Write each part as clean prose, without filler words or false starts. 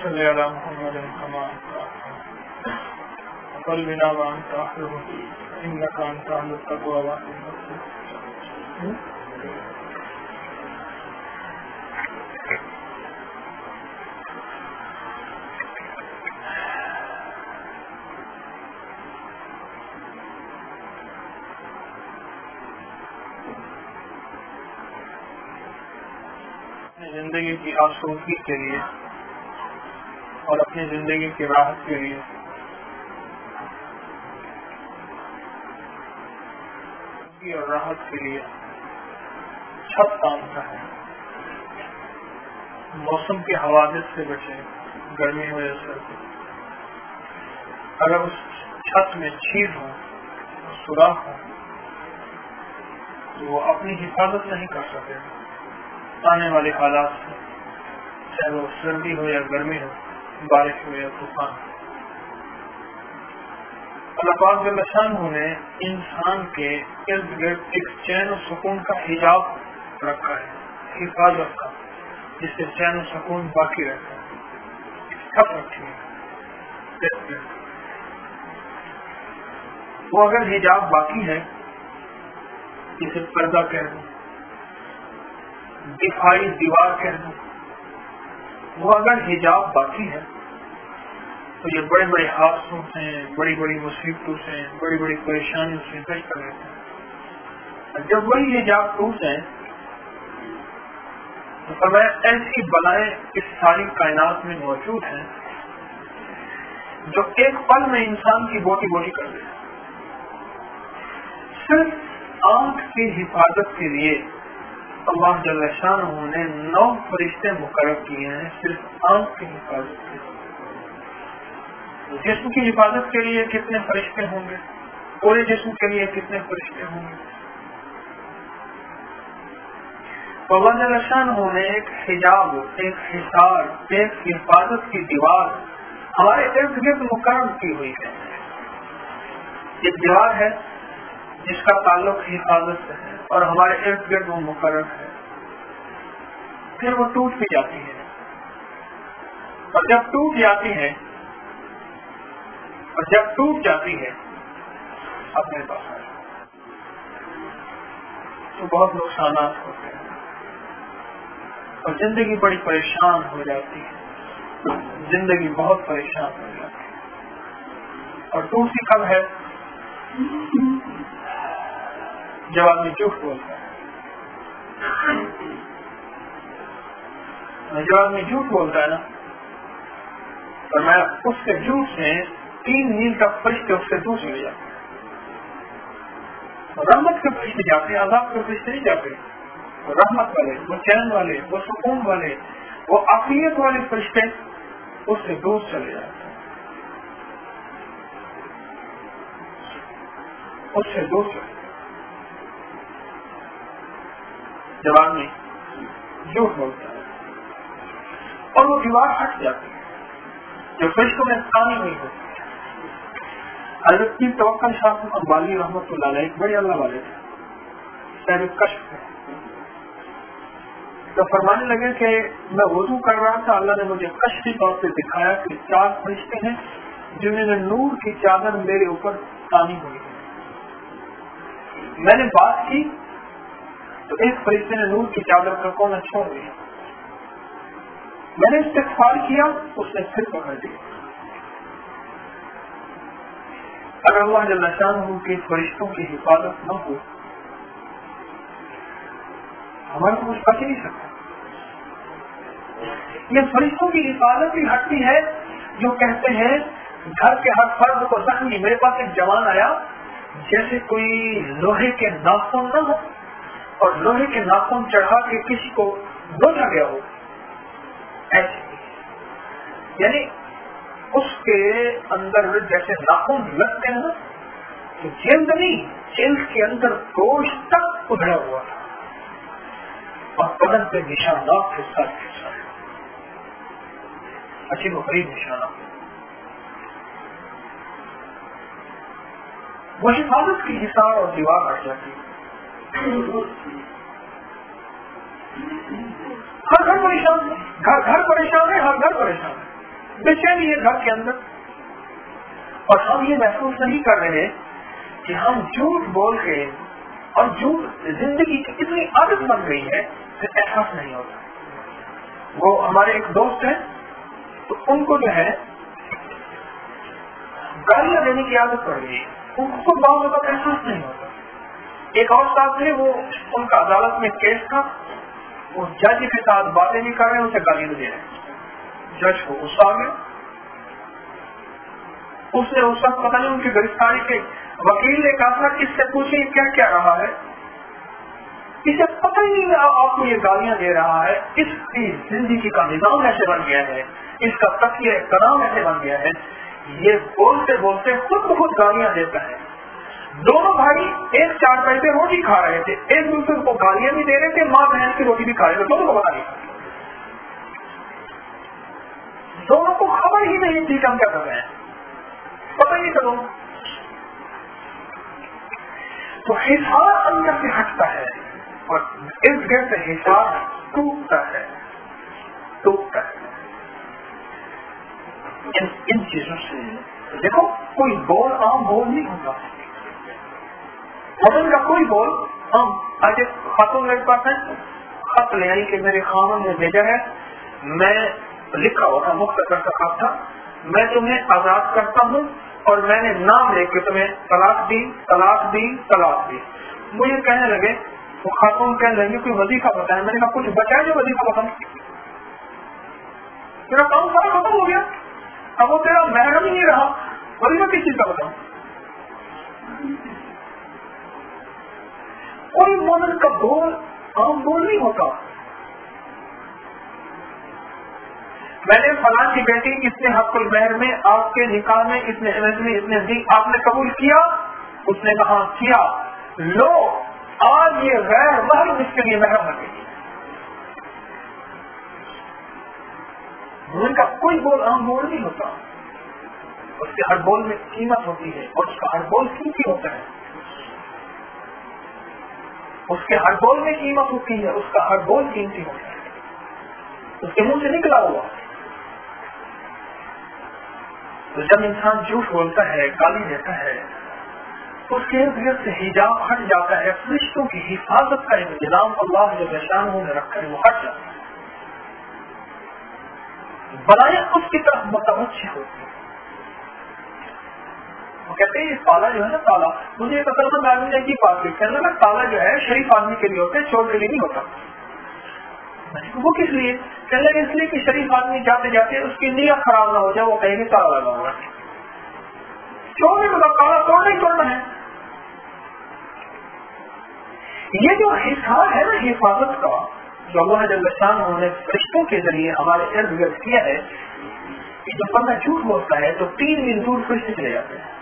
صل على محمد كما وقل بنا وانت احلم انك انت اهل التقوى واهل المغفرة. زندگی کی آسودگی کے لیے اور اپنی زندگی کی راحت کے لیے اور راحت کے لیے چھت تانتا ہے. موسم کے حوادث سے بچے، گرمی ہو یا سردی. اگر اس چھت میں چھید ہو، سوراخ ہو، تو وہ اپنی حفاظت نہیں کر سکے آنے والے حالات سے، چاہے وہ سردی ہو یا گرمی ہو، بارش ہو یا طوفان. اللہ پاک جل شانہ نے انسان کے ارد گرد ایک چین و سکون کا حجاب رکھا ہے، حفاظت کا، جس سے چین و سکون باقی رہتا ہے. چھت رکھی ہے. وہ اگر حجاب باقی ہے، جسے پردہ کہہ دوں، دفاعی دیوار کہہ دوں، وہ اگر حجاب باقی ہے تو یہ بڑے بڑے حادثوں سے، بڑی بڑی مصیبتوں سے، بڑی بڑی پریشانیوں سے بچ کر رہتے ہیں. جب وہی حجاب ٹوٹ جائے تو فرمایا ایسی بلائیں اس ساری کائنات میں موجود ہیں جو ایک پل میں انسان کی بوٹی بوٹی کر دے. صرف آنکھ کی حفاظت کے لیے اللہ جل شانہ نے 9 فرشتے مقرر کیے ہیں، صرف آنکھ کی حفاظت کے لیے. جسم کی حفاظت کے لیے کتنے فرشتے ہوں گے؟ پورے جسم کے لیے کتنے فرشتے ہوں گے؟ تو اللہ جل شانہ نے ایک حجاب، ایک حصار، ایک حفاظت کی دیوار ہمارے ارد گرد مقرر کی ہوئی ہے. ایک دیوار ہے جس کا تعلق حفاظت سے ہے اور ہمارے ارد گرد وہ مقرر ہے. پھر وہ ٹوٹ بھی جاتی ہے، اور جب ٹوٹ جاتی ہے اپنے پاس تو بہت نقصانات ہوتے ہیں اور زندگی بڑی پریشان ہو جاتی ہے. زندگی بہت پریشان ہو جاتی ہے. اور ٹوٹتی کب ہے؟ جب آدمی جھوٹ بولتا ہے. جب آدمی جھوٹ بولتا ہے نا، اور میں اس کے جھوٹ سے 3 میل تک فرشتے اس سے دور چلے جاتے ہیں. رحمت کے فرشتے جاتے ہیں، عذاب کے فرشتے نہیں جاتے. رحمت والے، وہ چین والے، وہ سکون والے، وہ عافیت والے فرشتے اس سے دور چلے جاتے ہیں. اس سے دور چلے جب آدمی جھوٹ بولتا ہے اور وہ دیوار ہٹ جاتی ہے جو فرشتوں میں کامی نہیں ہوتی. حضرت پیر توکل شاہ اقبالی رحمۃ اللہ علیہ ایک بڑے اللہ والے تھے، صاحب کشف ہے. تو فرمانے لگے کہ میں وضو کر رہا تھا، اللہ نے مجھے کشفی طور پہ دکھایا کہ 4 فرشتے ہیں جنہوں نے نور کی چادر میرے اوپر تانی ہوئی ہے. میں نے بات کی تو ایک فرشتے نے نور کی چادر کا کونا چھوڑ دیا. میں نے استغفار کیا، اس نے پھر پکڑ دیا. اگر اللہ جل شانہ کے فرشتوں کی حفاظت نہ ہو ہمارا تو کچھ بچ نہیں سکتا. یہ فرشتوں کی حفاظت بھی ہٹتی ہے جو کہتے ہیں گھر کے ہر فرد کو زخمی. میرے پاس ایک جوان آیا جیسے کوئی لوہے کے ناخن نہ ہو اور لوہے کے ناخن چڑھا کے کسی کو نوچا گیا ہو، ایسے. یعنی اس کے اندر جیسے ناخن لگتے ہیں تو جلد نہیں، جلد کے اندر گوشت تک ادھڑا ہوا تھا اور بدن پہ نشانات حصہ ہے، عجیب و غریب نشانات. وہ حفاظت کی حصار اور دیوار ہٹ جاتی ہے. ہر گھر پریشان ہے، ہر گھر پریشان ہے، ہر گھر پریشان ہے. बेचैनी है घर के अंदर, और हम ये महसूस नहीं कर रहे कि हम झूठ बोल के और झूठ जिंदगी की इतनी आदत बन गई है कि एहसास नहीं होता। वो हमारे एक दोस्त है, तो उनको जो है गालियां देने की आदत पड़ गई, उनको बहुत ज्यादा एहसास नहीं होता। एक और साथ थे, वो उनका अदालत में केस था, वो जज के साथ बातें भी कर रहे हैं, उसे गालियां दे रहे हैं। जज को गुस्सा आ गया, उसने उस वक्त पता नहीं उनकी गिरफ्तारी के वकील ने कहा था कि इससे पूछे क्या क्या रहा है, इसे पता ही नहीं आपको ये गालियां दे रहा है, इसकी जिंदगी का निजाम ऐसे बन गया है, इसका तकिया तनाव ऐसे बन गया है, ये बोलते बोलते खुद बहुत गालियां देता है। दोनों भाई एक चारपाई पे रोटी खा रहे थे, एक दूसरे को गालियां भी दे रहे थे, माँ बहन की रोटी भी खा रहे थे, दोनों को पता नहीं, दोनों को खबर ही नहीं थी हम क्या कर रहे हैं, पता ही नहीं करो। तो हिसाब अंदर से हटता है और इस गिर से हिसाब टूटता है। इन चीजों से देखो, कोई बोल आम बोल नहीं होगा, मदन का कोई बोल हम आज एक खातून मेरे पास है, खत ले आई कि मेरे खामन ने भेजा है, मैं लिखा हुआ था, मुख्तर का खत था, मैं तुम्हें आजाद करता हूँ और मैंने नाम लेके तुम्हें तलाक दी। मुझे कहने लगे, वो खातून कहने लगे कोई वजीफा बताए, मैंने कहा कुछ बचा जो वजीफा बताऊं, तेरा काम सारा खत्म हो गया, अब वो तेरा महरम ही नहीं रहा, वजीफा किस चीज का बताऊं। कोई मोमिन का बोल आम बोल नहीं होता। मैंने फलां की बेटी, इसने हक़ुल महर में आपके निकाह में इसने दी, आपने कबूल किया, उसने कहा किया, लो आज ये गैर महरम इसके लिए महरम बनेगी। उनका कोई बोल आम बोल नहीं होता, उसके हर बोल में कीमत होती है और उसका हर बोल कीमती होता है, उसके हर बोल में कीमत होती है, उसका हर बोल कीमती होता है, उसके मुंह से निकला हुआ। तो जब इंसान झूठ बोलता है, गाली देता है, तो उसके इर्द गिर्द से हिजाब हट जाता है, फरिश्तों की हिफाजत का इंतजाम अल्लाह जो शान ने रखा है वो हट जाता है, बलाएं उसकी तरफ मुतवज्जिह होती है। वो कहते हैं ताला जो है ना, ताला, मुझे एक असल आदमी ने की बात कहने लगा, ताला जो है शरीफ आदमी के लिए होता है, चोर के लिए नहीं होता। वो किस लिए? कहने लगे इसलिए कि शरीफ आदमी जाते जाते उसकी नीयत खराब ना हो जाए, वो कहेंगे ताला लगा हुआ है, चोर ने मतलब ताला तोड़ना ही तोड़ना है। ये जो हिसाब है ना हिफाजत का, जो अल्लाह जल्ल शान ने फरिश्तों के जरिए हमारे इर्द गिर्द किया है, कि जब बंदा झूठ बोलता है तो 3 मील दूर फरिश्ते चले जाते हैं।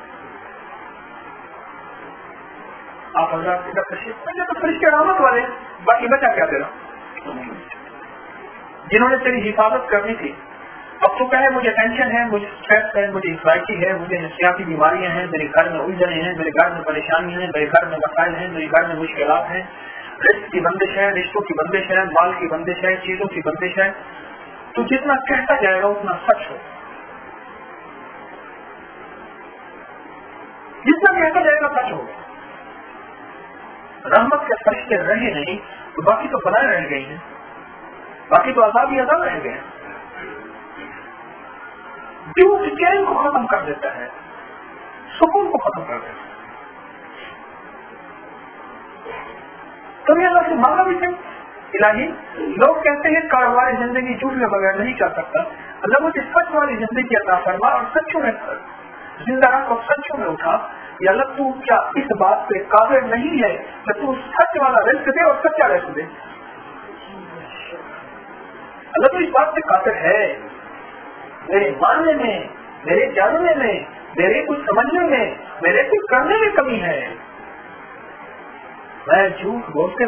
आप तो फरिश्ते रहमत वाले, बाकी बचा क्या तेरा, जिन्होंने तेरी हिफाजत करनी थी। अब तो कहे मुझे टेंशन है, मुझे स्ट्रेस है, मुझे एंग्जाइटी है, मुझे नफसियाती बीमारियां हैं, मेरे घर में उलझने हैं, मेरे घर में परेशानी है, मेरे घर में मसाइल हैं, मेरे घर में मुश्किलात हैं, रिस्क की बंदिश है, रिश्तों की बंदिश है, माल की बंदिश है, चीजों की बंदिश है। तो जितना कहता जाएगा उतना सच हो, जितना कहता जाएगा सच हो। रहमत के फरिश्ते रहे नहीं तो बाकी तो बनाए रह गए हैं, बाकी तो आजाद ही आजाद रह गए। झूठ चैन को खत्म कर देता है, सुकून को खत्म कर देता है। कभी अल्लाह से मांगा भी सही, इलाही लोग कहते हैं कारोबारी जिंदगी झूठ के बगैर नहीं चल सकता, अल्लाह मुझे सच वाली जिंदगी अता फरमा और सच्चों में जिंदा रख और सच्चों में उठा। या अल्लाह तू क्या इस बात पे काबिल नहीं है कि तू सच वाला रिस्क दे और सच्चा रिस्क दे? अल्लाह तो इस बात से काबिल है, मेरे मानने में, मेरे जानने में, मेरे कुछ समझने में, मेरे कुछ करने में कमी है। मैं झूठ बोलते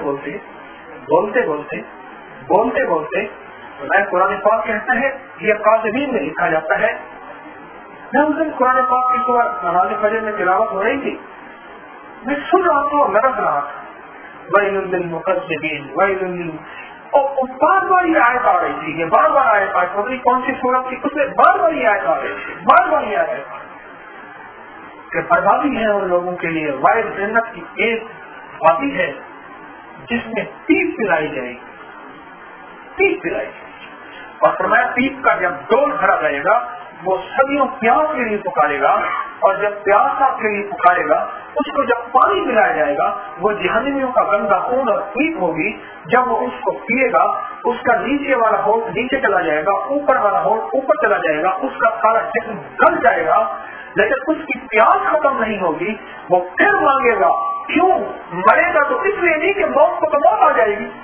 बोलते मैं कुरान पाक कहता है, ये काज़िमीन में लिखा जाता है। मैं उस दिन कुरान पाक की सूरह नमाज़ फजर में तिलावत हो रही थी, मैं सुन रहा था और लरज़ रहा था, वैलुल लिल मुकज़्ज़िबीन, वैलुल लिल اور بار بار یہ آیت آ رہی تھی، یہ بار بار آیت آئی، پتہ نہیں کون سی صورت تھی، اس میں بار بار یہ آیت آ رہی تھی، بار بار یہ آیت کہ بربادی ہے ان لوگوں کے لیے، واحد جنت کی ایک وادی ہے جس میں پیپ پلائی جائے گی، پیپ پلائی جائے گی، اور فرمایا پیپ کا جب ڈول بھرا جائے گا وہ صدیوں پیاس کے لیے پکارے گا، اور جب پیاس کے لیے پکارے گا اس کو جب پانی پلایا جائے گا وہ جہنمیوں کا گندا خون اور پیپ ہوگی، جب وہ اس کو پیے گا اس کا نیچے والا ہونٹ نیچے چلا جائے گا، اوپر والا ہونٹ اوپر چلا جائے گا، اس کا سارا جسم گل جائے گا، لیکن اس کی پیاس ختم نہیں ہوگی، وہ پھر مانگے گا، کیوں مرے گا تو اس لیے نہیں کہ موت کو تو موت آ جائے گی،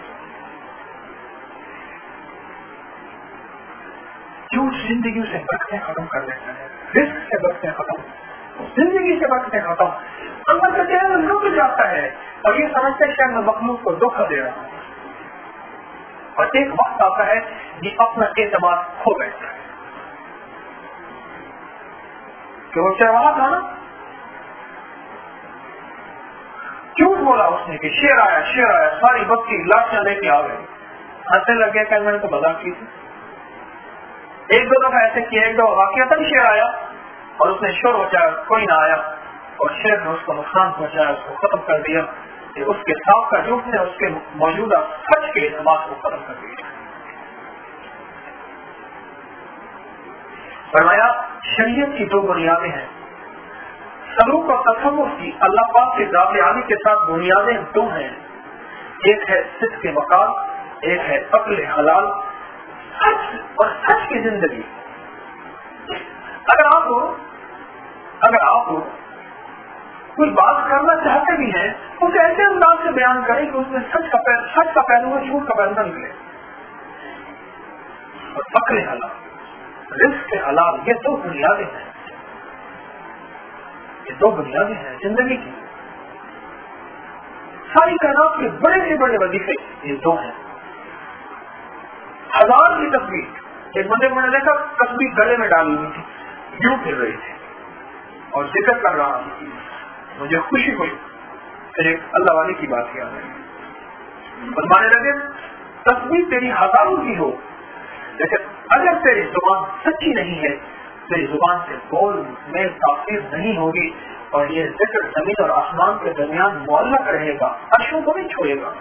جھوٹ زندگی سے برکتیں ختم کر دیتا ہے، رزق سے برکتیں ختم، زندگی سے برکتیں ختم، اندر کا چہرہ رک جاتا ہے اور یہ سمجھتے ہیں کہ میں مخلوق کو دھوکہ دے رہا ہوں، اور ایک وقت آتا ہے یہ اپنا اعتماد کھو بیٹھتا ہے کہ وہ چرواہا تھا نا، جھوٹ بولا اس نے کہ شیر آیا، ساری بستی لاشیاں لے کے آ گئی، ہنسنے لگے کہ میں نے تو مذاق کی تھی، ایک دو دفعہ ایسے کیا، ایک دو واقعہ تک شیر آیا اور اس نے شور بچایا، کوئی نہ آیا اور شیر نے اس کو نقصان پہنچایا، اس کو ختم کر دیا، کہ اس کے ساتھ کا جھوٹ نے اس کے موجودہ سچ کے اعتماد کو ختم کر دیا۔ فرمایا شریعت کی دو بنیادیں ہیں، سلوک اور تصور کی اللہ پاک کے ذات عالی کے ساتھ بنیادیں دو ہیں، ایک ہے صدق مقام، ایک ہے عقل حلال، سچ اور سچ کی زندگی۔ اگر آپ کوئی بات کرنا چاہتے بھی ہیں اسے ایسے انداز سے بیان کریں کہ اس میں سچ کا پہلو ہے، جھوٹ کا پہلو نہ نکلے، اور عقل حلال، رزق حلال، یہ دو بنیادیں ہیں، یہ دو بنیادیں ہیں زندگی کی، ساری کائنات کے بڑے سے بڑے وظیفے یہ دو ہیں۔ ہزار کی تصویر، ایک بندے کو میں نے دیکھا تصویر گلے میں ڈالی ہوئی تھی، یوں پھر رہی تھی اور ذکر کر رہا تھی، مجھے خوشی ہوئی، پھر ایک اللہ والے کی بات یاد آئی، فرمانے لگے تصویر تیری ہزاروں کی ہو لیکن اگر تیری زبان سچی نہیں ہے، تیری زبان سے بول میں تاثیر نہیں ہوگی، اور یہ ذکر زمین اور آسمان کے درمیان معلق رہے گا، عرشوں کو نہیں چھوڑے گا۔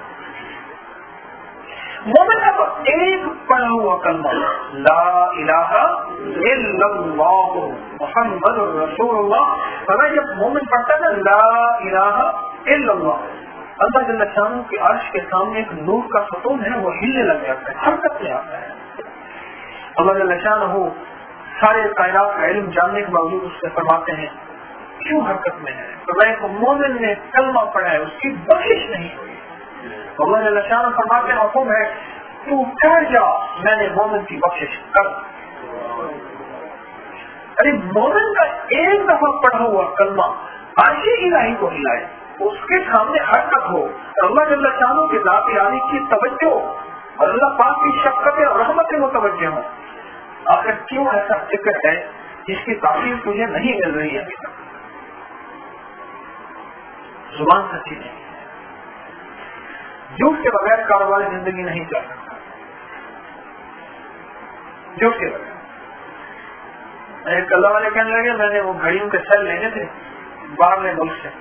مومن کا تو ایک پڑھا ہوا کلمہ لا الہ الا اللہ محمد رسول اللہ، اگر جب مومن پڑھتا ہے نا لا الہ الا اللہ، اللہ جل شانہ کے عرش کے سامنے ایک نور کا ستون ہے، وہ ہلنے لگ جاتا ہے، حرکت میں آتا ہے۔ اللہ جل شانہ سارے کائنات کا علم جاننے کے باوجود اس سے فرماتے ہیں کیوں حرکت میں ہے، تو میں ایک مومن نے کلمہ پڑھا ہے اس کی بخشش نہیں ہوئی، اللہ جل شانہ فرماتے ہیں حکم ہے تو ٹھہر جا، میں نے مومن کی بخشش کر، ارے مومن کا ایک دفعہ پڑھا ہوا کلمہ عرش الہی کو ہلائے، اس کے سامنے حرکت ہو، اللہ جل شانہ کے ذات عالی کی توجہ اور اللہ پاک کی شفقت اور رحمت متوجہ ہوں، آخر کیوں ایسا ذکر ہے جس کی تاثیر تجھے نہیں مل رہی ہے ابھی تک؟ زبان سچی نہیں، جھوٹ کے بغیر کاروباری زندگی نہیں چل سکتا، جھوٹ کے بغیر۔ ایک اللہ والے کہنے لگے میں نے وہ گھڑیوں کے سیل لینے تھے باہر ملک سے،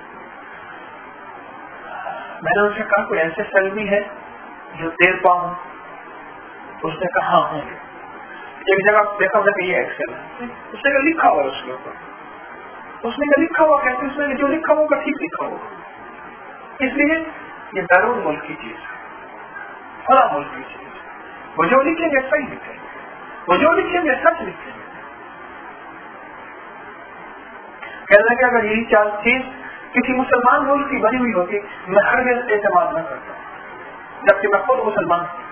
میں نے ان سے کہا کوئی ایسے سیل بھی ہے جو دیر پاؤں؟ اس نے کہا ہاں ہوں گے، ایک جگہ دیکھا میں کہ یہ ایکسل ہے، اس نے لکھا ہوا اس کے اوپر، اس نے لکھا ہوا کہتے اس نے جو لکھا ہوگا ٹھیک لکھا ہوگا، اس لیے یہ بیرون ملک کی چیز ہے، فلاں ملک کی چیز، وہ جو لکھیں گے صحیح لکھیں گے، وہ جو لکھیں گے سچ لکھیں گے۔ کہنے لگے اگر یہی چیز کسی مسلمان ملک کی بنی ہوئی ہوتی میں ہرگز اعتماد نہ کرتا، جبکہ میں خود مسلمان ہوں۔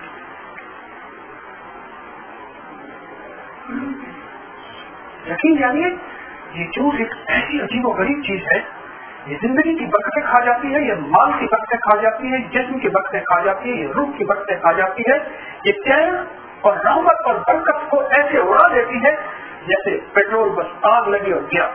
یقین جانیے یہ جھوٹ ایک ایسی عجیب و غریب چیز ہے، یہ زندگی کی برکتیں کھا جاتی ہے، یہ مال کی برکتیں کھا جاتی ہے، جسم کی برکتیں کھا جاتی ہے، یہ روح کی برکتیں کھا جاتی ہے، یہ چین اور رحمت اور برکت کو ایسے اڑا دیتی ہے جیسے پیٹرول بس آگ لگی اور گیا۔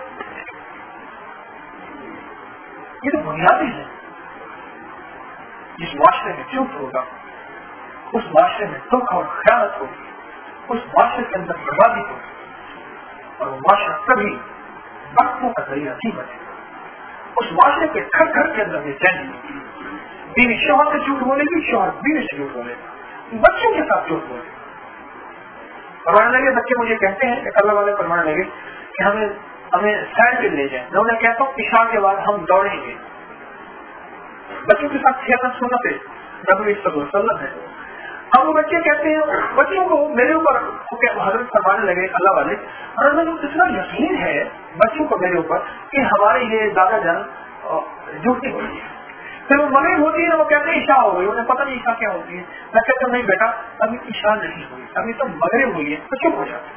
یہ تو بنیادی ہے جس معاشرے میں جھوٹ ہوگا، उस माशरे में दुख और खयानत होगी, उस माशरे के अंदर बर्बादी होगी, और वो माशरा कभी बरकतों का जरिया नहीं बनेगा। उस माशरे के घर घर के अंदर बेचैनी होगी, बीवी शौहर से झूठ बोलेगी, शौहर बीवी से झूठ बोलेगा, बच्चों के साथ झूठ बोलेगा। फरमाने लगे, बच्चे मुझे कहते हैं, अल्लाह वाले फरमाने लगे कि हमें सैर पे ले जाए। मैं उन्हें कहता हूँ इशा के बाद हम दौड़ेंगे। बच्चों के साथ खेलना सुन्नत नबी सल्लल्लाहु अलैहि वसल्लम है। अब वो बच्चे कहते हैं, बच्चों को मेरे ऊपर हजरत फरमाने लगे अल्लाह वाले, और मुझे इतना यकीन है बच्चों को मेरे ऊपर कि हमारे ये दादा जान झूठ नहीं बोली है। फिर वो मगरिब होती है ना, वो कहते हैं इशा हो गई, उन्हें पता नहीं इशा क्या होती है। मैं कहता हूँ नहीं बेटा, अभी इशा नहीं हुई, अभी तो मगरिब हुई है, तो चुप हो जाते।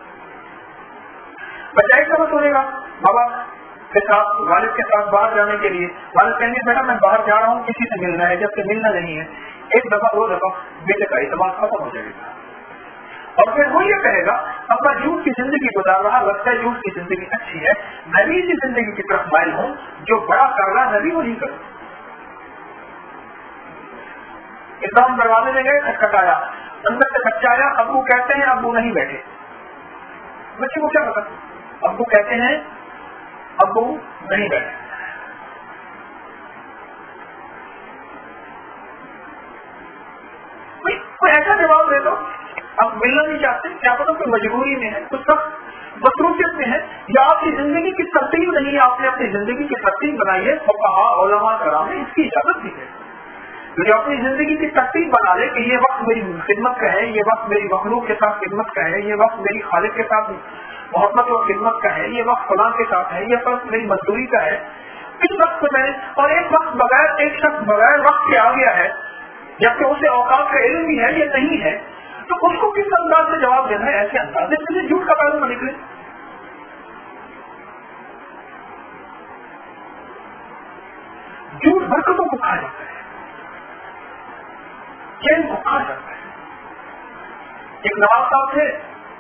बच्चा एक समय सोचेगा बाबा के साथ, वालिद के साथ बाहर जाने के लिए, वालिद कहेंगे बेटा मैं बाहर जा रहा हूँ, किसी से मिलना है, जबकि मिलना नहीं है। एक दफा दो दफा बेटे का इस्तेमाल खत्म हो जाएगा, और फिर वो ये कहेगा अपना झूठ की जिंदगी गुजार रहा, लगता है झूठ की जिंदगी अच्छी है, मैं भी इसी जिंदगी की तरफ माइल हूँ, जो बड़ा कर रहा मैं भी वही करूँ। एकदम दरवाजे में गए, खटखटाया, अंदर से बच्चा आया, अब्बू कहते हैं, अब्बू नहीं बैठे। बच्चे को क्या पता, अब्बू कहते हैं, अब्बू नहीं बैठे। कोई ऐसा जवाब दे दो, आप मिलना नहीं चाहते, क्या पता कोई मजबूरी में है, कुछ सब मसरूफियत में है, या आपकी जिंदगी की तरतीब नहीं है, आपने अपनी जिंदगी की तरतीब बनाई है, फक़हा उलमा कराम ने इसकी इजाजत दी है। जो अपनी जिंदगी की तरतीब बना ले कि ये वक्त मेरी खिदमत का है, ये वक्त मेरी मखलूक के साथ खिदमत का है, ये वक्त मेरी खालिक के साथ मोहब्बत और खिदमत का है, ये वक्त फलां के साथ है, ये वक्त मेरी मजदूरी का है, इस वक्त में, और एक वक्त बगैर, एक शख्स बगैर वक्त के आ गया है, जबकि उसे औकात का इल्म भी है, ये नहीं है, तो उसको किस अंदाज से जवाब देना है? ऐसे अंदाज से झूठ का पैदा न निकले। झूठ बरकतों को खा जाता है, चैन को खा जाता है। एक नवाब साहब थे,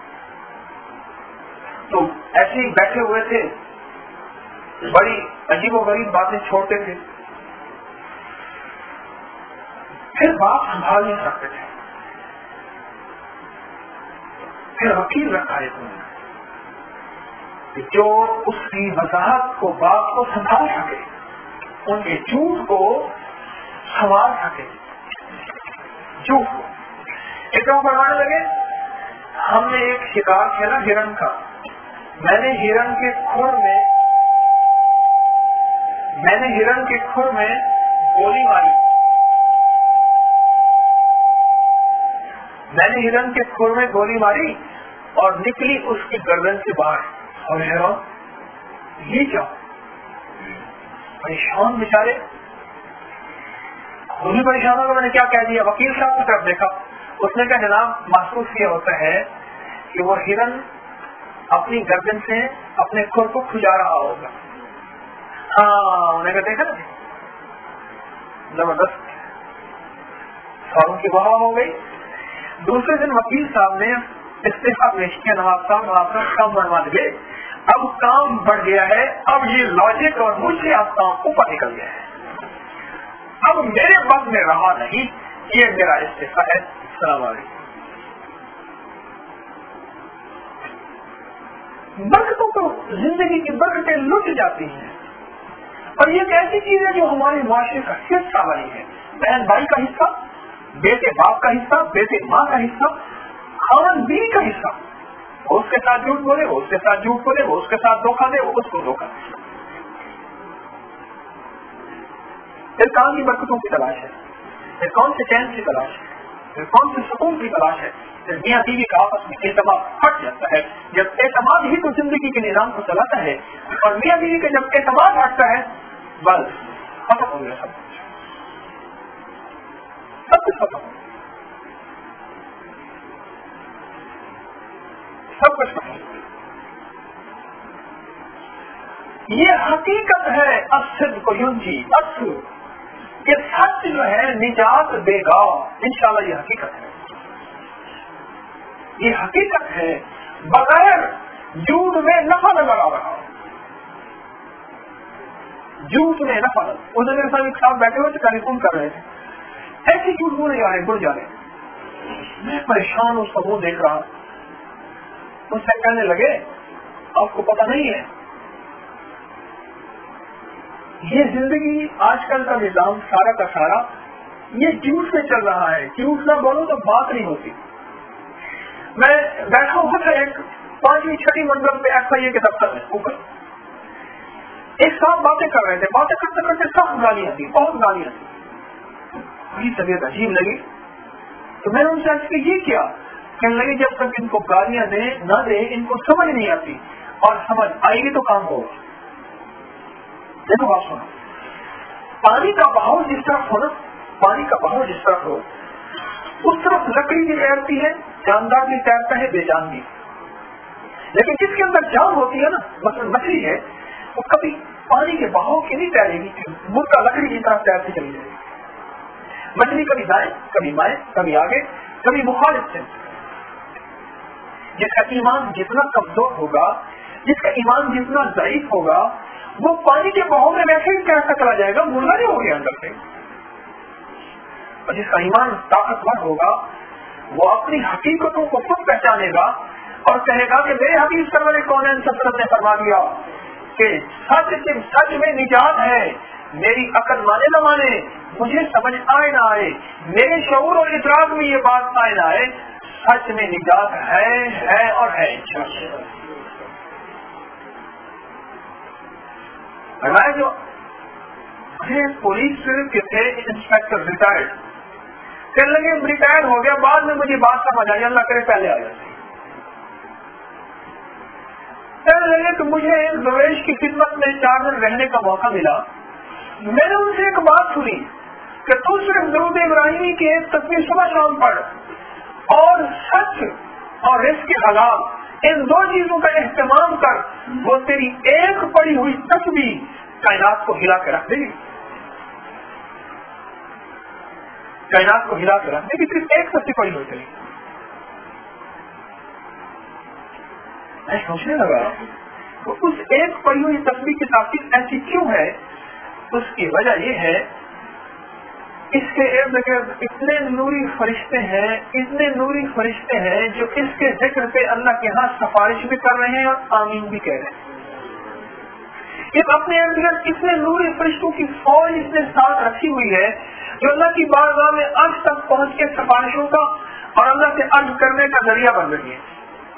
तो ऐसे ही बैठे हुए थे, बड़ी अजीबोगरीब बातें छोड़ते थे, फिर बात संभाल नहीं सकते थे, फिर वकील रखा है तुमने जो उसकी वजाहत को, बात को संभाल सके, उनके झूठ को संभाल सके। झूठ को एकदम बढ़ाने लगे, हमने एक शिकार खेला हिरण का, मैंने हिरण के खुर में गोली मारी, मैंने हिरण के खुर में गोली मारी और निकली उसकी गर्दन से बाहर। और ये क्या, परेशान बेचारे, खुद ही परेशान होगा, मैंने क्या कह दिया। वकील साहब की तरफ देखा, उसने कहा जनाब महसूस ये होता है कि वो हिरण अपनी गर्दन से अपने खुर को खुजा रहा होगा। हाँ, उन्हें कहा देखा ना, जबरदस्त सारों की बहा हो गई। दूसरे दिन वकील साहब ने इस्तीफा पेश किया, नवाब साहब काम बनवा गए, अब काम बढ़ गया है, अब ये लॉजिक और मुझसे आप काम ऊपर निकल गया है, अब मेरे बस में रहा नहीं, ये मेरा इस्तीफा है। अस्सलाम वालेकुम। बरकतों को, जिंदगी की बरकतें लुट जाती हैं, और ये एक ऐसी चीज है जो हमारे माशरे का हिस्सा बनी है। बहन भाई का हिस्सा, बेटे बाप का हिस्सा, बेटे माँ का हिस्सा, खावन बीवी का हिस्सा। वो उसके साथ झूठ बोले, वो उसके साथ झूठ बोले, वो उसके साथ धोखा दे, वो उसको धोखा दे। फिर कौन सी बरकतों की तलाश है, फिर कौन से चैन की तलाश है, फिर कौन से सुकून की तलाश है। फिर मियाँ बीवी का आपस में एतमाद हट जाता है। जब एतमाद ही तो जिंदगी के निजाम को चलाता है, और मियाँ बीवी का जब एतमाद हटता है, बस खत्म हो गया सब कुछ खत्म, सब कुछ खत्म। ये हकीकत है, असद को यूंजी असु, ये सच जो है निजात देगा इंशाल्लाह। ये हकीकत है, ये हकीकत है। बगैर झूठ में नफा नजर आ रहा, झूठ में नफा। उधर मेरे साथ एक साथ बैठे हुए थे, टेलीफोन कर रहे थे, ऐसे झूठ बोले जा रहे, बुढ़ जा रहे, मैं परेशान उसका मुंह देख रहा, मुझसे कहने लगे आपको पता नहीं है ये जिंदगी आजकल का निजाम सारा का सारा ये झूठ में चल रहा है, झूठ ना बोलो तो बात नहीं होती। मैं बैठा हुआ था एक 5वीं 6वीं मंजिल पे FIA के दफ्तर में ऊपर, एक साथ बातें कर रहे थे, बातें करते करते सब गालियां थी, बहुत गालियां थी। बड़ी तबीयत अजीब लगी तो मैंने उनसे आज ये किया, कहने लगे जब तक इनको गालियां दे न दे इनको समझ नहीं आती, और समझ आएगी तो काम होगा। देखो बात सुनो, पानी का बहाव जिस तरफ हो ना, पानी का बहाव जिस तरफ हो उस तरफ लकड़ी भी तैरती है, जानदार भी तैरता है, बेजान भी। लेकिन जिसके अंदर जान होती है ना, मतलब मछली है, वो कभी पानी के बहाव के नहीं तैरेगी, मुर्गा लकड़ी की तरफ तैरती चली जाएगी। मछली कभी दाएं कभी बाएं, कभी आगे कभी मुखालिफ से। जिसका ईमान जितना कमजोर होगा, जिसका ईमान जितना ज़ईफ होगा, वो पानी के बहाव में वैसे ही तैरता चला जाएगा, मुर्गा नहीं हो गया अंदर से। और जिसका ईमान ताकतवर होगा वो अपनी हकीकतों को खुद पहचानेगा और कहेगा कि मेरे हबीब सरवर कौनैन सल्लल्लाहु अलैहि वसल्लम ने फरमा दिया कि सच में निजात है, मेरी अकल माने न माने, मुझे समझ आए ना आए, मेरे शऊर और इदराक में ये बात आए ना आए, सच में निजात है और है। जो पुलिस के थे इंस्पेक्टर रिटायर्ड, कहने लगे रिटायर हो गया, बाद में मुझे बात समझ आई, अल्लाह करे पहले आ जाती। कहने लगे कि मुझे दरवेश की खिदमत में 4 दिन रहने का मौका मिला, मैंने उनसे एक बात सुनी कि तू सिर्फ दरूद इब्राहिमी की एक तस्वीर सुबह शाम पढ़ और सच और रिस्क हलाल, इन 2 चीजों का एहतमाम कर, वो तेरी एक पड़ी हुई तस्वीर कायनात को हिला के रख देगी, कायनात को हिला के रख देगी, सिर्फ एक तस्वीर पड़ी हुई तेरी। मैं सोचने लगा तो उस एक पड़ी हुई तस्वीर की ताकीद ऐसी क्यों है? उसकी वजह यह है इसके इर्द गिर्द इतने नूरी फरिश्ते हैं, इतने नूरी फरिश्ते हैं जो इसके जिक्र पे अल्लाह के यहाँ सिफारिश भी कर रहे हैं और आमीन भी कह रहे हैं। ये अपने इर्द गिर्द इतने नूरी फरिश्तों की फौज इसने साथ रखी हुई है जो अल्लाह की बारगाह में अर्ज तक पहुँच के सिफारिशों का और अल्लाह से अर्ज करने का जरिया बन रही है।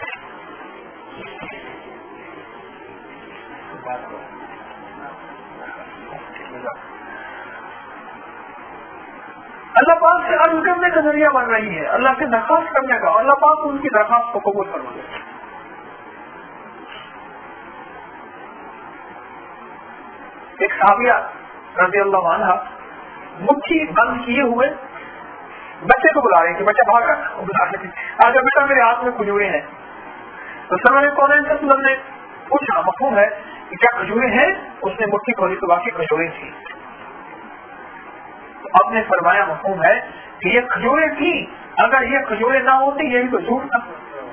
अल्लाह पाक से अर्ज करने का जरिया बन रही है, अल्लाह से दरखास्त करने का, अल्लाह पाक उनकी दरखास्त को कबूल करवा देगा। एक साहबिया रज़ियल्लाहु अन्हा मुट्ठी बंद किए हुए बच्चे को बुला रही थी, बच्चा भाग रहा, बुला रही थी, आजा बेटा मेरे हाथ में खजूरें हैं। तो सरवर कौनैन सल्लल्लाहु अलैहि वसल्लम ने पूछा मफ़हूम है कि क्या खजूरें हैं? उसने मुट्ठी खोली तो बाकी खजूरें थी। आपने फरमाया मफ़हूम है कि ये खजूरें थी, अगर ये खजूरें ना होती ये भी तो झूठ था।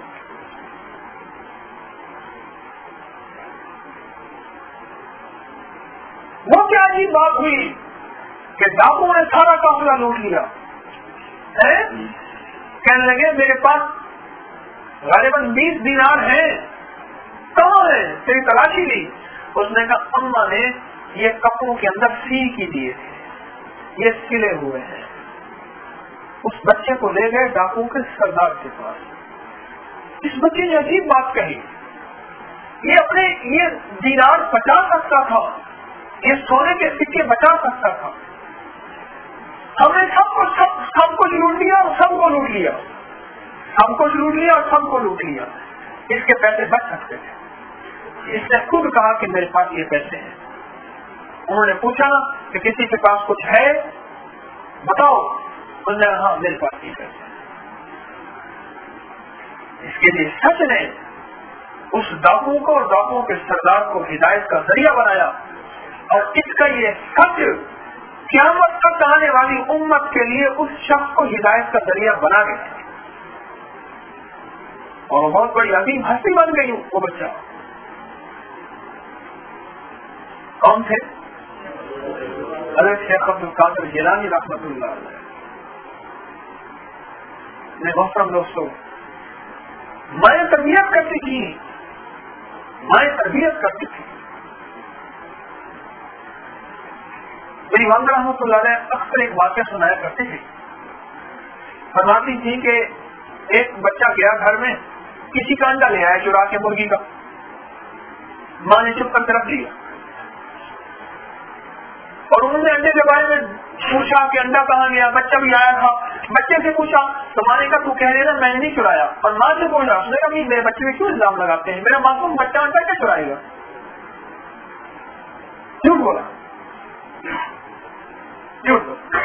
वो क्या अजीब बात हुई कि डाकुओं ने सारा काफिला लूट लिया है? कहने लगे मेरे पास गालिबन 20 दीनार हैं, कहाँ है? तेरी तलाशी ली। उसने कहा अम्मा ने ये कपड़ों के अंदर सी की दिए थे, ये सिले हुए हैं। उस बच्चे को ले गए डाकुओं के सरदार के पास। इस बच्चे ने अजीब बात कही, ये अपने ये दीनार बचा सकता था, ये सोने के सिक्के बचा सकता था, हमने सब कुछ लूट लिया और सबको लूट लिया, सब कुछ लूट लिया और सबको लूट लिया, इसके पैसे बच सकते थे। इसने खुद कहा कि मेरे पास ये पैसे हैं। उन्होंने पूछा कि किसी के पास कुछ है बताओ, उन्होंने हाँ मेरे पास ये पैसे हैं। इसके लिए सच ने उस डाकुओं को और डाकुओं के सरदार को हिदायत का जरिया बनाया, और इसका ये सच क़यामत तक आने वाली उम्मत के लिए उस शख्स को हिदायत का जरिया बना गया, और बहुत बड़ी अजीम हस्ती बन गई वो बच्चा। कौन थे? हज़रत शेख अब्दुल कादिर जिलानी रहमतुल्लाह अलैह। میں محترم دوستوں، مائیں تربیت کرتی تھی، مائیں تربیت کرتی تھی. میری والدہ رحمۃ اللہ علیہ اکثر ایک واقعہ سنایا کرتی تھی. فرماتی تھی کہ ایک بچہ گیا گھر میں، کسی کا انڈا لے آیا چرا کے مرغی کا. ماں نے چپ کر رکھ دیا اور انہوں نے انڈے کے بارے میں پوچھا کہ انڈا کہاں گیا. بچہ بھی آیا تھا، بچے سے پوچھا تو ماں نے کہا تو کہہ رہے نا میں نے نہیں چرایا. اور ماں سے پوچھا، اس نے کہا میرے بچے میں کیوں الزام لگاتے ہیں، میرا معصوم بچہ انڈا کیا چرائے گا. جھوٹ بولا، جھوٹ بولا.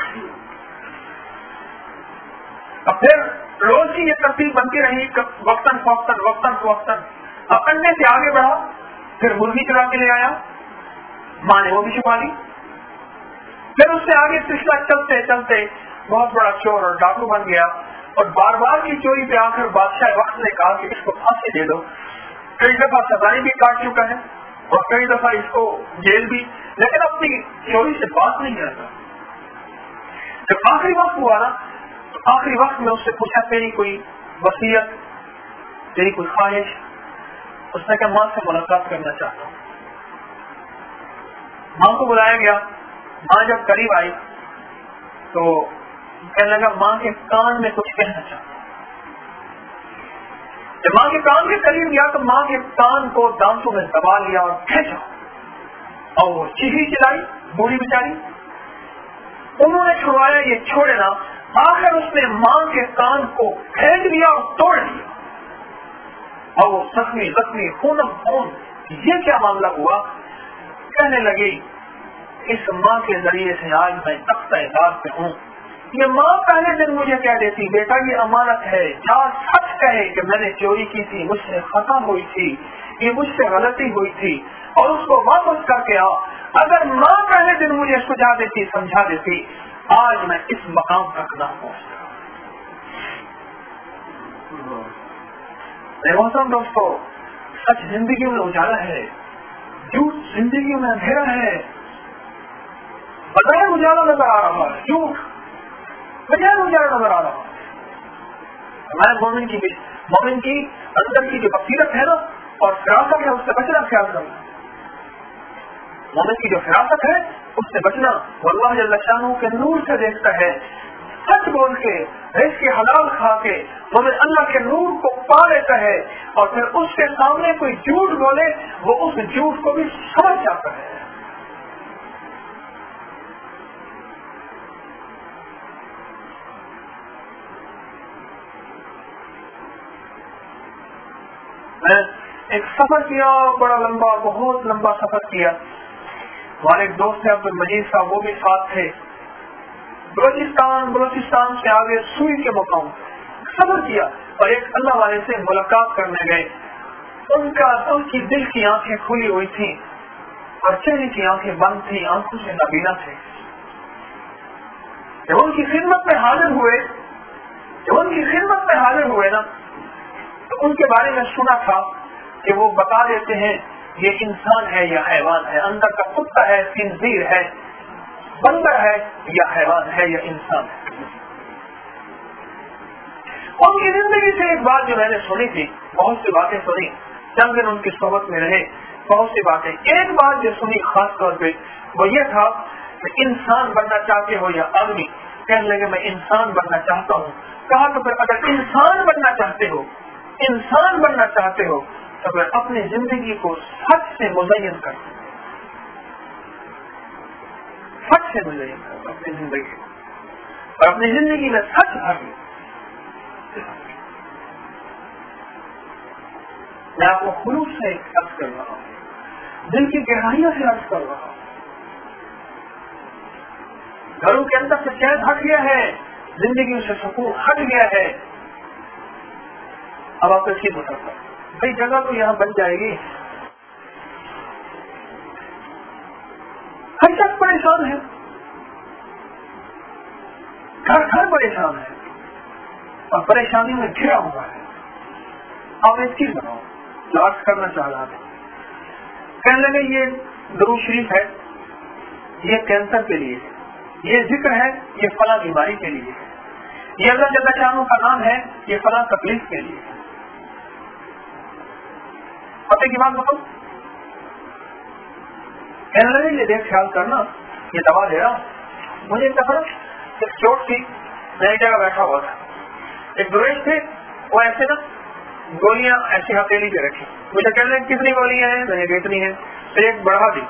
اب پھر روز کی یہ ترتیب بنتی رہی، وقتاً فوقتاً وقتاً فوقتاً. اب انڈے سے آگے بڑھا، پھر مرغی چرا کے لے آیا، ماں نے وہ بھی چھپا لی. پھر اس سے آگے سلسلہ چلتے چلتے بہت بڑا چور اور ڈاکو بن گیا، اور بار بار کی چوری پہ آخر بادشاہ وقت نے کہا کہ اس کو پھانسی دے دو. کئی دفعہ سزائیں بھی کاٹ چکا ہے اور کئی دفعہ اس کو جیل بھی، لیکن اپنی چوری سے بات نہیں کرتا. جب آخری وقت ہوا نا تو آخری وقت میں اس سے پوچھا تیری کوئی وصیت، تیری کوئی خواہش. اس نے کہا ماں سے ملاقات کرنا چاہتا ہوں. ماں کو بلایا گیا. ماں جب قریب آئی تو کہنے لگا ماں کے کان میں کچھ کہنا چاہتا ہوں. جب ماں کے کان کے قریب گیا تو ماں کے کان کو دانتوں میں دبا لیا اور کھینچا اور وہ چیخی چلائی بوڑھی بیچاری. انہوں نے چھڑوایا، یہ چھوڑے نا. آخر اس نے ماں کے کان کو کھینچ لیا اور توڑ دیا اور وہ زخمی زخمی خونم خون. یہ کیا معاملہ ہوا؟ کہنے لگی اس ماں کے ذریعے سے آج میں تختہ عذاب پہ ہوں. یہ ماں پہلے دن مجھے کہہ دیتی بیٹا یہ امانت ہے، جا سچ کہے کہ میں نے چوری کی تھی، مجھ سے خطا ہوئی تھی، یہ مجھ سے غلطی ہوئی تھی اور اس کو واپس کر کے آ. اگر ماں پہلے دن مجھے سجا دیتی، سمجھا دیتی، آج میں اس مقام تک نہ پہنچتا. محترم دوستو، سچ زندگی میں اجالا ہے، جھوٹ زندگی میں اندھیرا ہے. بغیر اجالا نظر آ رہا ہے، جھوٹ بغیر اجالا نظر آ رہا ہے. ہمارے مومن کی اندر کی جو بصیرت ہے نا اور فراست ہے اس سے بچنا خیال کرنا. مومن کی جو فراست ہے اس سے بچنا. واللہ جل شانہ کے نور سے دیکھتا ہے. سچ بول کے رزق کے حلال کھا کے مومن اللہ کے نور کو پا لیتا ہے اور پھر اس کے سامنے کوئی جھوٹ بولے وہ اس جھوٹ کو بھی سمجھ جاتا ہے. میں ایک سفر کیا، بڑا لمبا، بہت لمبا سفر کیا. ہمارے ایک دوست ہیں عبد المجید صاحب، وہ بھی ساتھ تھے. بلوچستان سے آگے سوئی کے مقام سفر کیا اور ایک اللہ والے سے ملاقات کرنے گئے. ان کی دل کی آنکھیں کھلی ہوئی تھی اور چہرے کی آنکھیں بند تھی، آنکھوں سے نابینا تھے. جب ان کی خدمت میں حاضر ہوئے نا تو ان کے بارے میں سنا تھا کہ وہ بتا دیتے ہیں یہ انسان ہے یا حیوان ہے، اندر کا کتا ہے، خنزیر ہے، بندر ہے یا حیوان ہے یا انسان ہے. ان کی زندگی سے ایک بات جو میں نے سنی تھی، بہت سی باتیں سنی، چند دن ان کی صحبت میں رہے، بہت سی باتیں. ایک بات جو سنی خاص طور پہ وہ یہ تھا کہ انسان بننا چاہتے ہو یا آدمی؟ کہنے لگے میں انسان بننا چاہتا ہوں. کہا تو پھر اگر انسان بننا چاہتے ہو تو پھر اپنی زندگی کو سچ سے مزین کر، سچ سے مزین کر اپنی زندگی اور اپنی زندگی میں سچ بھر. میں آپ کو خلوص سے عرض کر رہا ہوں، دل کی گہرائیوں سے عرض کر رہا ہوں. گھروں کے اندر سے چین ہٹ گیا ہے، زندگی سے سکون ہٹ گیا ہے. اب آپ کو یہ بتاتا ہوں بھائی جگہ تو یہاں بن جائے گی. ہر شخص پریشان ہے، گھر پریشان ہے اور پریشانی میں گھرا ہوا ہے. آپ ایک چیز بناؤ جو عرض کرنا چاہ رہا تھا. کہنے لگے یہ درود شریف ہے، یہ کینسر کے لیے ہے، یہ ذکر ہے، یہ فلاں بیماری کے لیے ہے. یہ اللہ جل شانہ کا نام ہے، یہ فلاں تکلیف کے لیے. پتے کی بات بتاؤ، کہنے لگے یہ دیکھ خیال کرنا، یہ دوا دے رہا ہوں. مجھے ایک دفعہ ایک چوٹ تھی، میں ایک جگہ بیٹھا ہوا تھا، ایک درویش تھے، وہ ایسے نا گولیاں ایسی ہتھیلی پہ رکھی. مجھے کہنے لگے کتنی گولیاں ہیں؟ میں نے اتنی ہیں. پھر ایک بڑھا دی،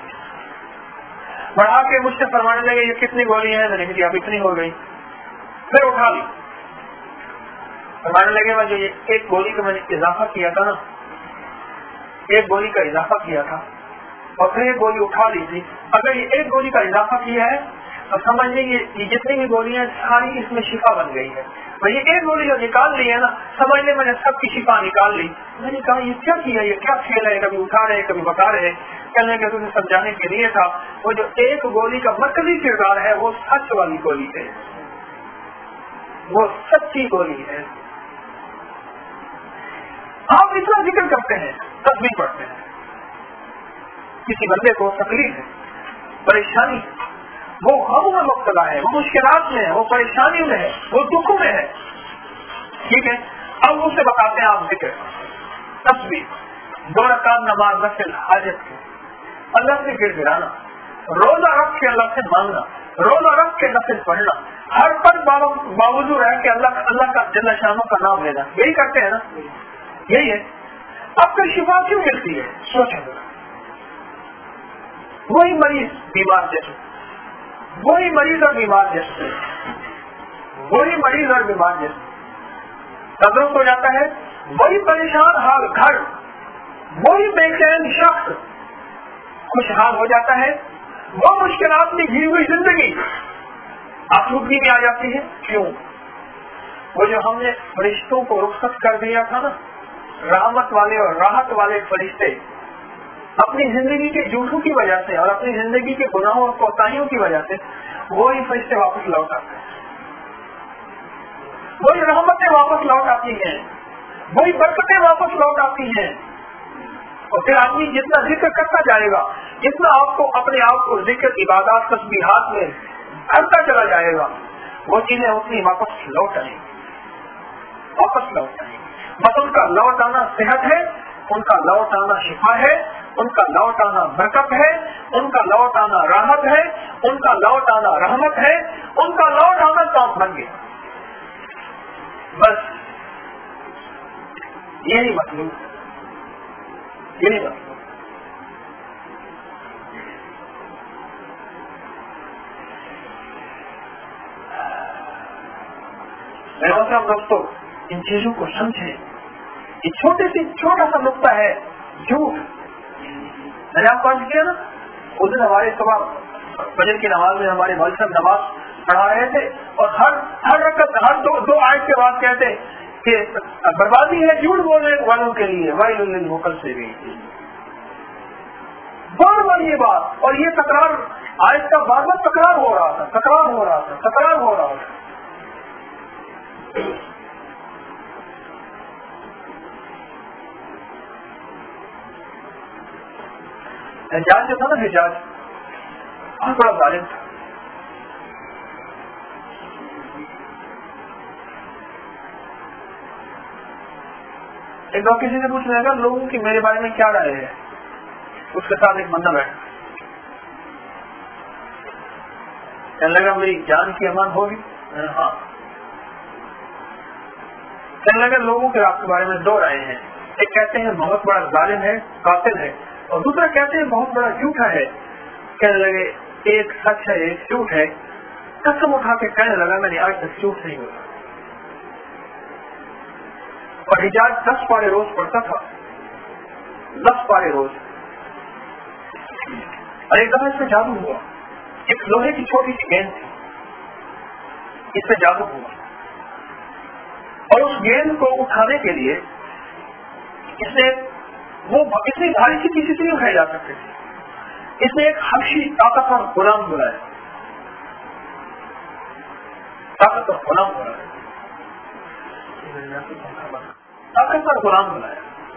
بڑھا کے مجھ سے فرمانے لگے یہ کتنی گولیاں ہیں؟ میں نے کہا اب اتنی ہو گئی. پھر اٹھا لی، فرمانے لگے میں جو یہ ایک گولی کا میں نے اضافہ کیا تھا نا، ایک گولی کا اضافہ کیا تھا اور پھر ایک گولی اٹھا لی تھی. اگر یہ ایک گولی کا اضافہ کیا ہے تو سمجھ لیں یہ جتنی بھی گولیاں ساری اس میں شفا بن گئی ہے. اور یہ ایک گولی جو نکال لی ہے نا، سمجھ لیں میں نے سب کی شفا نکال لی. میں نے کہا یہ کیا کیا، یہ کیا کھیل ہے؟ کبھی اٹھا رہے کبھی بتا رہے. کہنے کے تمہیں سمجھانے کے لیے تھا وہ جو ایک گولی کا مرکزی کردار ہے وہ سچ والی گولی ہے، وہ سچی گولی ہے. آپ اتنا ذکر کرتے ہیں، تسبیح پڑھتے ہیں، کسی بندے کو تکلیف ہے، پریشانی، وہ غم میں مبتلا ہے، وہ مشکلات میں ہے، وہ پریشانی میں ہے، وہ دکھوں میں ہے، ٹھیک ہے. اب اسے بتاتے ہیں آپ ذکر، تسبیح، 2 رکعت نماز نفل حاجت کی، اللہ سے گر گرانا، روزہ رکھ کے اللہ سے مانگنا، روزہ رکھ کے نفل پڑھنا، ہر پر باوجود رہ کے اللہ کا جل شانہ کا نام لینا. یہی کرتے ہیں نا، یہی ہے. اب پھر شفا کیوں ملتی ہے؟ سوچیں گے. وہی مریض بیمار جیسے، وہی مریض اور بیمار جیسے، وہی مریض اور بیمار جیسے تندرست ہو جاتا ہے. وہی پریشان حال گھر، وہی بے چین شخص خوشحال ہو جاتا ہے. وہ مشکلات میں گھری ہوئی زندگی آسودگی میں آ جاتی ہے. کیوں؟ وہ جو ہم نے فرشتوں کو رخصت کر دیا تھا نا، رحمت والے اور راحت والے فرشتے، اپنی زندگی کے جھوٹوں کی وجہ سے اور اپنی زندگی کے گناہوں اور کوتاہیوں کی وجہ سے وہی فرشتے واپس لوٹ آتے ہیں، وہی رحمتیں واپس لوٹ آتی ہیں، وہی برکتیں واپس لوٹ آتی ہیں. اور پھر آدمی جتنا ذکر کرتا جائے گا، جتنا آپ کو اپنے آپ کو ذکر عبادات تسبیحات میں کرتا چلا جائے گا، وہ چیزیں اتنی واپس لوٹ آئیں گی، واپس لوٹ آئیں گی. بس ان کا لوٹ آنا صحت ہے، ان کا لوٹ آنا شفا ہے، ان کا لوٹ آنا برکت ہے، ان کا لوٹ آنا راحت ہے، ان کا لوٹ آنا رحمت ہے، ان کا لوٹ آنا کام بن گیا. بس یہی مطلوب، یہی مطلوب. میرے محترم دوستو، ان چیزوں کو سمجھیں. یہ چھوٹا سا نقطہ ہے جھوٹ. میں نے آپ کو کیا نا، اس دن ہمارے صبح فجر کی نماز میں ہمارے مولوی صاحب نماز پڑھا رہے تھے اور ہر رکعت ہر دو آیت کے بعد کہتے کہ بربادی ہے جھوٹ بولنے والوں کے لیے، ویل للمکذبین. بار بار یہ بات اور یہ تکرار آیت کا بار بار تکرار ہو رہا تھا، تکرار ہو رہا تھا، تکرار ہو رہا تھا. حجاج جو تھا نا، حجاج بہت بڑا ظالم تھا. ایک بار کسی سے پوچھنے لگا لوگوں کی میرے بارے میں کیا رائے ہے. اس کے ساتھ ایک بندہ بیٹھا، کہنے لگا میری جان کی امان ہوگی. ہاں. کہنے لگا لوگوں کے آپ کے بارے میں 2 رائے ہیں. ایک کہتے ہیں بہت بڑا ظالم ہے، قاتل ہے، اور دوسرا کہتے ہیں بہت بڑا جھوٹا ہے. کہنے لگے ایک سچ ہے ایک جھوٹ ہے. قسم اٹھا کے کہنے لگا میں نے آج تک جھوٹ نہیں بولا. اور حجاج 10 پارے روز پڑھتا تھا، 10 پارے روز. اور ایک دفعہ اس میں جادو ہوا. ایک لوہے کی چھوٹی سی گیند تھی، اس میں جادو ہوا اور اس گیند کو اٹھانے کے لیے اس نے بھاری سی کسی سے نہیں اٹھائی جا سکتے تھے. اس نے ایک حبشی طاقتور غلام بلایا، طاقتور غلام بلایا، طاقتور غلام بلایا.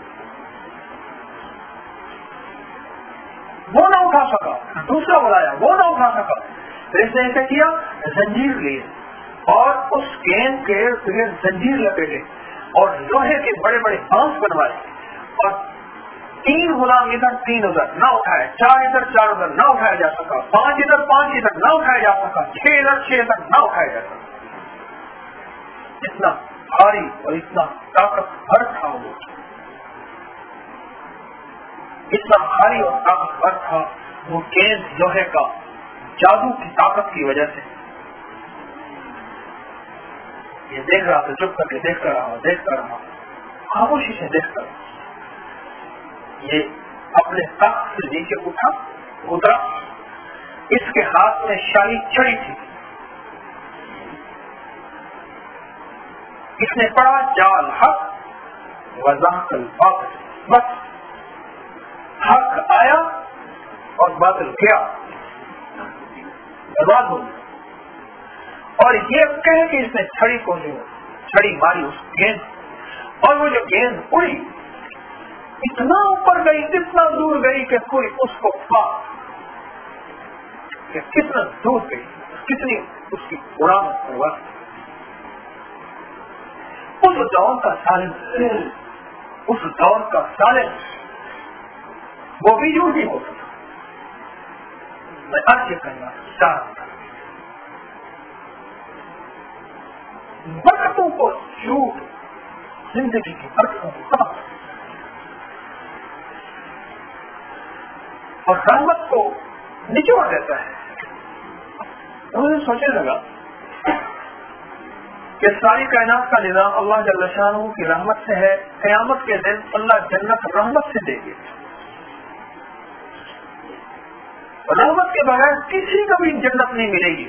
وہ نہ اٹھا سکا. دوسرا بلایا، وہ نہ اٹھا سکا. پھر اس نے ایسا کیا، زنجیر لی اور उस गेंद के जंजीर लपेटे और लोहे के बड़े बड़े बांस बनवाए और 3 गुलाम इधर 3 उधर न उठाए, 4 इधर 4 उधर न उठाया जा सका, 5 इधर 5 इधर न उठाया जा सका, 6 इधर 6 इधर न उठाया जा सका। इतना भारी और इतना ताकतवर था वो, इतना भारी और ताकतवर था वो गेंद लोहे का, जादू की ताकत की वजह से। ये देख रहा था, चुप करके देखता रहा, खामोशी से देखता रहा। ये अपने तख्त से नीचे उतरा, इसके हाथ में शाही छड़ी थी। इसने पढ़ा जाल हक वज़ाक़ल बातिल, बस हक आया और बातिल गया, बर्बाद हो गया। और ये कह के इसने छड़ी मारी उस गेंद, और वो जो गेंद उड़ी इतना ऊपर गई, इतना दूर गई कि कोई उसको पा, कितना दूर गई, कितनी उसकी उड़ान हुआ। उस दौर का सालिम वो भी यूं ही होता था। मैं अर्ज करना चाहता, बरकतों को झूठ, जिंदगी की बरकतों को और रहमत को निचोड़ देता है। उन्होंने सोचने लगा कि सारी कायनात का निजाम अल्लाह जल्ल शानहू की रहमत से है, क़यामत के दिन अल्लाह जन्नत रहमत से देंगे, रहमत के बगैर किसी को भी जन्नत नहीं मिलेगी।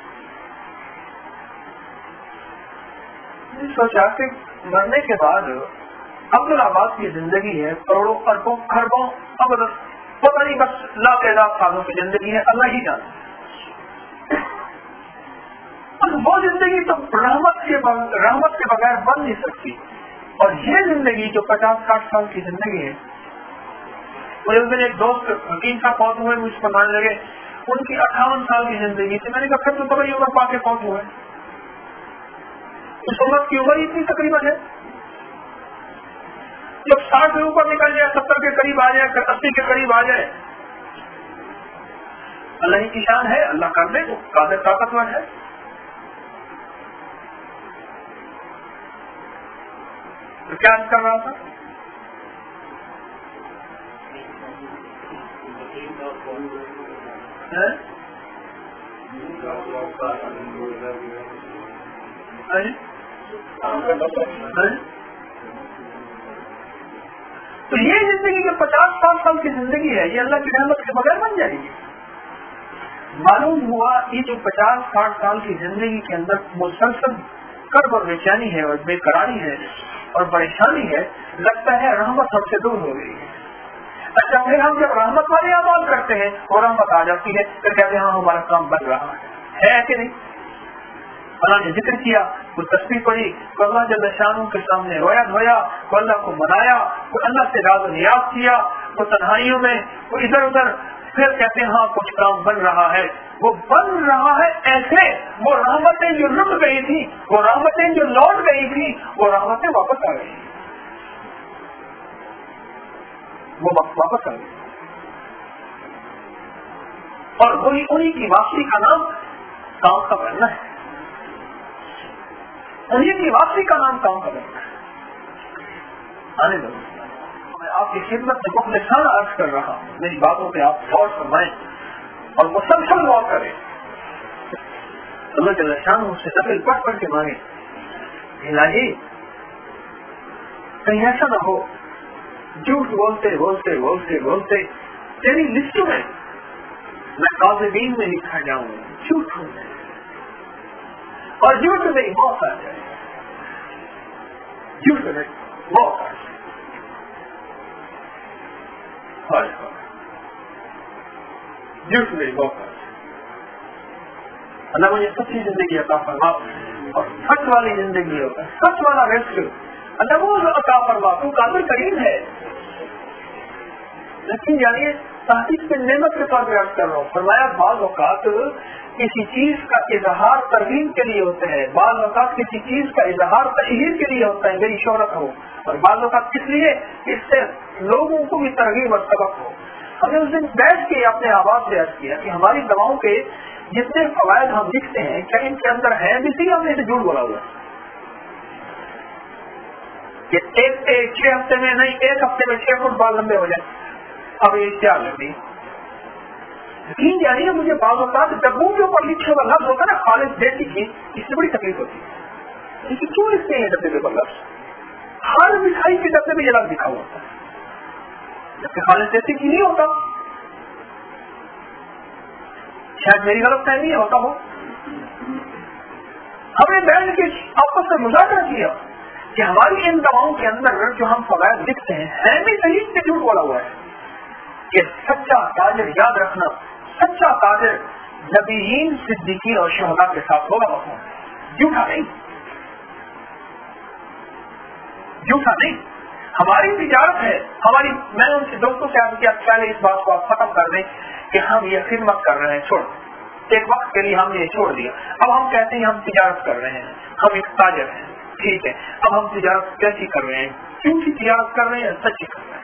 सोचा कि मरने के बाद अब्दुल अब्बास की जिंदगी है, करोड़ों अरबों खरबों अब पता नहीं, बस लाख सालों की जिंदगी है, अल्लाह ही जानता। वो जिंदगी तो रहमत के बगैर बन नहीं सकती। और ये जिंदगी जो 50-60 साल की जिंदगी है, मुझे उस दिन एक दोस्त हकीम साहब पहुंच हुए, मुझ पर मानने लगे उनकी 58 साल की जिंदगी थी। मैंने कहा फिर तो बड़ी उम्र पाके पहुंच हुए, उस उम्र की उम्र इतनी तकरीबन है, जब 60 के ऊपर निकल जाए, 70 के करीब आ जाए, 80 के करीब आ जाए, अल्लाह की शान है, अल्लाह कर दे, कादिर ताकतवर है। तो क्या कर रहा था? तो ये जिंदगी जो 50-60 साल की जिंदगी है, ये अल्लाह की रहमत के बगैर बन जाएगी। मालूम हुआ ये जो 50-60 साल की जिंदगी के अंदर मुसलसल कर्ब और बेचैनी है और बेकरारी है और परेशानी है, लगता है रहमत हमसे दूर हो गई है। अच्छा, फिर हम जब रहमत वाले अमाल करते हैं और रहमत आ जाती है, फिर कहते हैं हाँ हमारा काम बन रहा है कि नहीं? अल्लाह ने जिक्र किया, कोई तस्बीह पढ़ी, कोई अल्लाह जल्ल शानहू के सामने रोया धोया, कोई अल्लाह को मनाया, कोई अल्लाह से राज़ नियाज़ किया, कोई तन्हाइयों में, कोई इधर उधर, फिर कहते हैं हाँ कुछ काम बन रहा है। वो बन रहा है ऐसे, वो रहमतें जो रुक गई थी, वो रहमतें जो लौट गई थी, वो रहमतें वापस आ गई, वो वापस आ गई। और वही उन्हीं की वापसी का नाम काम का बनना है, उन्हीं की वापसी का नाम काम का बनना है। आने दो, मैं आपकी खिदमत में मुखलिसाना अर्ज कर रहा हूँ, मेरी बातों पे आप गौर फरमाएं और मुसलसल गौर करें। अल्लाह जल्ल शानहू से नफिल पढ़ के मांगे, इलाही कहीं ऐसा ना हो झूठ बोलते बोलते बोलते बोलते तेरी लिस्ट में मैं काज़िबीन में लिखा जाऊं, झूठ हो जाए और झूठ में मौत आ जाए, झूठ में मौत आ जाए। झूठ में मौत आ जाए। अल्लाह मुझे सच्ची जिंदगी अता फरमा और सच वाली जिंदगी होता है, सच वाला रिस्क अल्लाह वो अता फरमा। तू कादिर करीम है, लेकिन जानिए तारीफ की नेमत के साथ याद कर रहा हूँ। फरमाया बाल औकात किसी चीज का इजहार तरगीब के लिए होता है, बाल औकात किसी चीज का इजहार तशहीर के लिए होता है, मेरी शोहरत हो, और बाल औकात किस लिए, इससे लोगों को भी तरगीब और सबक हो। हमने उस दिन बैठ के अपने आवाज से अर्ज किया कि हमारी दवाओं के जितने फवायद हम लिखते हैं क्या इनके अंदर है भी सी, हमने इसे झूठ बोला हुआ कि 6 हफ्ते में नहीं, 1 हफ्ते में 6 फुट बाल लंबे हो जाए। अब ये क्या लगती यकीन जानिए मुझे बाल होता है डब्बों के ऊपर लिखे हुआ लफ्ज होता है ना, खालिद देसी की, इससे बड़ी तकलीफ होती है। इसे क्यों लिखते हैं डब्बे के ऊपर लफ्ज? हर मिठाई के डब्बे में ये लफ्ज लिखा हुआ होता है, जबकि खालिद देसी की नहीं होता। शायद मेरी गलत फहमी होता हो। हमने बैठ के आपस में मुजाकरा किया कि हमारी इन दवाओं के अंदर जो हम फवायद लिखते हैं है भी सही से झूठ बोला हुआ है कि सच्चा ताजिर, याद रखना, सच्चा ताजिर नबीयीन, सिद्दीकीन और शहदा के साथ होगा, झूठा नहीं, झूठा नहीं। हमारी तिजारत है, हमारी, मैंने उनसे दोस्तों से आज किया पहले इस बात को आप खत्म कर दें कि हम ये खिदमत कर रहे हैं, छोड़, एक वक्त के लिए हमने ये छोड़ दिया। अब हम कहते हैं हम तिजारत कर रहे हैं, हम एक ताजिर हैं, ठीक है। अब हम तिजारत कैसी कर रहे हैं, क्योंकि तिजारत कर रहे हैं, सच्ची कर रहे हैं।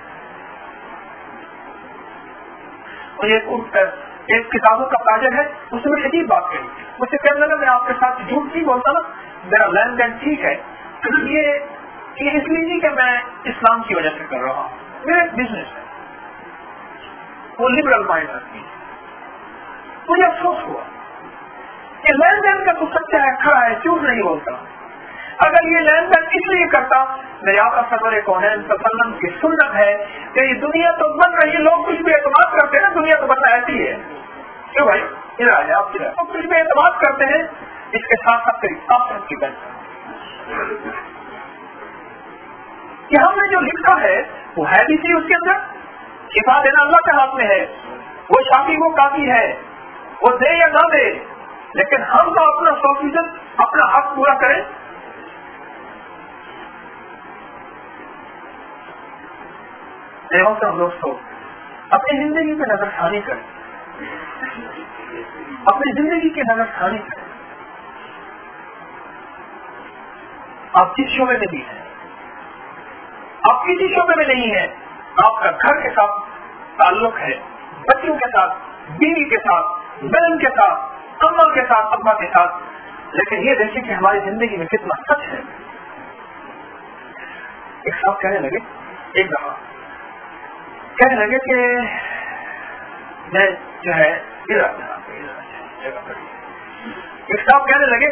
एक किताबों का ताजर है, उसने अजीब बात कही, मुझसे कहने लगा मैं आपके साथ झूठ नहीं बोलता ना, मेरा लेन देन ठीक है, ये इसलिए नहीं कि मैं इस्लाम की वजह से कर रहा हूँ, मेरा एक बिजनेस है, वो लिबरल माइंड रखती है। मुझे अफसोस हुआ कि लेन देन का तो सच्चा है, खड़ा है, झूठ नहीं बोलता। अगर ये लेन देन इसलिए करता, मेरे आका सरवर कौनैन सल्लल्लाहु की सुन्नत है कि ये दुनिया तो बन रही है, लोग कुछ भी एतमाद करते हैं ना, दुनिया तो बनना ऐसी है, क्यों भाई इधर आ जाए आप, तो कुछ भी एतमाद करते हैं, इसके साथ साथ तेरी आखिरत की बन कि हमने जो लिखा है वो है भी सी, उसके अंदर शिफा देना अल्लाह के हाथ में है, वो शाफी वो काफी है, वो दे या ना दे, लेकिन हम तो अपना 100% अपना हक पूरा करें। दोस्तों अपनी जिंदगी पे नजरसानी करें, अपनी जिंदगी की नजरसानी करें। आप किस शोबे में भी हैं, आप किसी शोबे में नहीं है, आपका घर के साथ ताल्लुक है, बच्चों के साथ, बीवी के साथ, बहन के साथ, अम्मा के साथ, अब्बा के साथ, लेकिन ये देखिए कि हमारी जिंदगी में कितना सच है। एक साहब कहने लगे, एक दफा कहने लगे कि मैं जो है जगह पर, एक साहब कहने लगे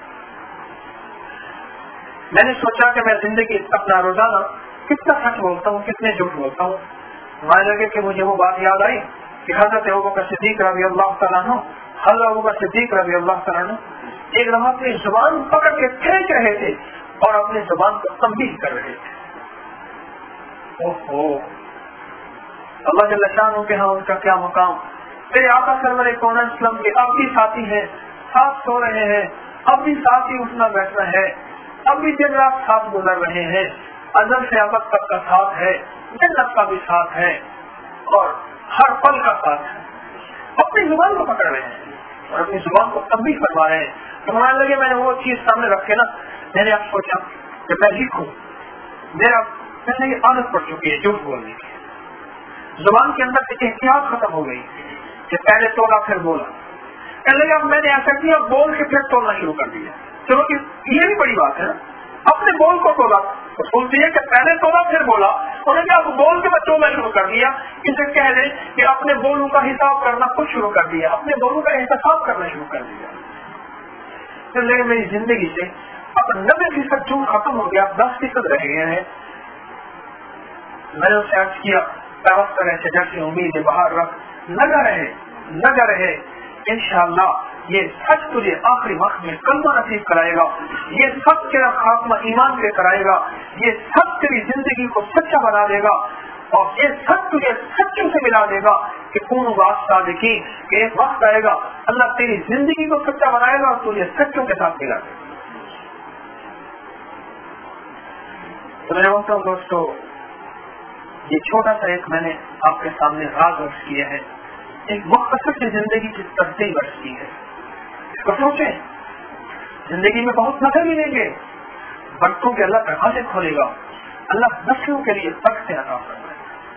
मैंने सोचा कि मैं जिंदगी अपना रोजाना कितना सच बोलता हूँ, कितने झूठ बोलता हूँ। मान लगे कि मुझे वो बात याद आई कि हज़रत अबू बकर सिद्दीक रज़ी अल्लाह तआला अन्हु, हज़रत अबू बकर सिद्दीक रज़ी अल्लाह तआला अन्हु एक दफा अपनी जुबान पकड़ के खींच रहे थे और अपनी जुबान को तंबीह कर रहे थे। ओहो, अल्लाह जल्ल शान के यहाँ उनका क्या मुकाम। तेरे आका सरवर कौनैन सल्लम के अब भी साथी हैं, साथ सो रहे हैं, अब भी साथ ही उठना बैठना है, अब भी दिन रात साथ गुजर रहे हैं, अज़ल से अबद तक का साथ है, जन्नत का भी साथ है और हर पल का साथ है। अपनी जुबान को पकड़ रहे हैं और अपनी जुबान को तंबीह करवा रहे हैं। तो मान लगे मैंने वो चीज सामने रखे ना, मैंने अब सोचा कि मैं लिखूं, मेरा पहले ये आदत पड़ चुकी है झूठ बोलने की, जुबान के अंदर से एहतियात खत्म हो गई कि पहले तोला फिर बोला। कहने अब मैंने ऐसा किया, बोल के फिर तोलना शुरू कर दिया। चलो कि ये भी बड़ी बात है ना, अपने बोल को तोला, तो सोचती है कि पहले तोला फिर बोला, उन्होंने क्या बोल के बच्चों में शुरू कर दिया। इसे कह दे कि अपने बोलों का हिसाब करना खुद शुरू कर दिया, अपने बोलों का एहतसाब करना शुरू कर दिया। तो मेरी जिंदगी से अब 90% झूठ खत्म हो गया, 10% रह गए हैं। मैंने उससे अर्ज किया, जैसे उम्मीद है बाहर रख, लगा रहे इंशाअल्लाह ये सच तुझे आखिरी वक्त में कलमा नसीब कराएगा, ये सब तेरा खात्मा ईमान पे कराएगा, ये सब तेरी जिंदगी को सच्चा बना देगा और ये सब तुझे सच्चों से मिला देगा कि कौन बात सादिकी कि एक वक्त आएगा अल्लाह तेरी जिंदगी को सच्चा बनाएगा और तुझे सच्चों के साथ मिला देगा। तो मेरे दोस्तों یہ چھوٹا سا ایک میں نے آپ کے سامنے راز عرض کیا ہے، ایک مختصر سی زندگی کی ترتیب عرض کی ہے. اس کو سوچیں، زندگی میں بہت مزے ملیں گے، برتوں کے اللہ کہاں سے کھولے گا. اللہ نسلوں کے لیے برکتیں عطا فرمائے،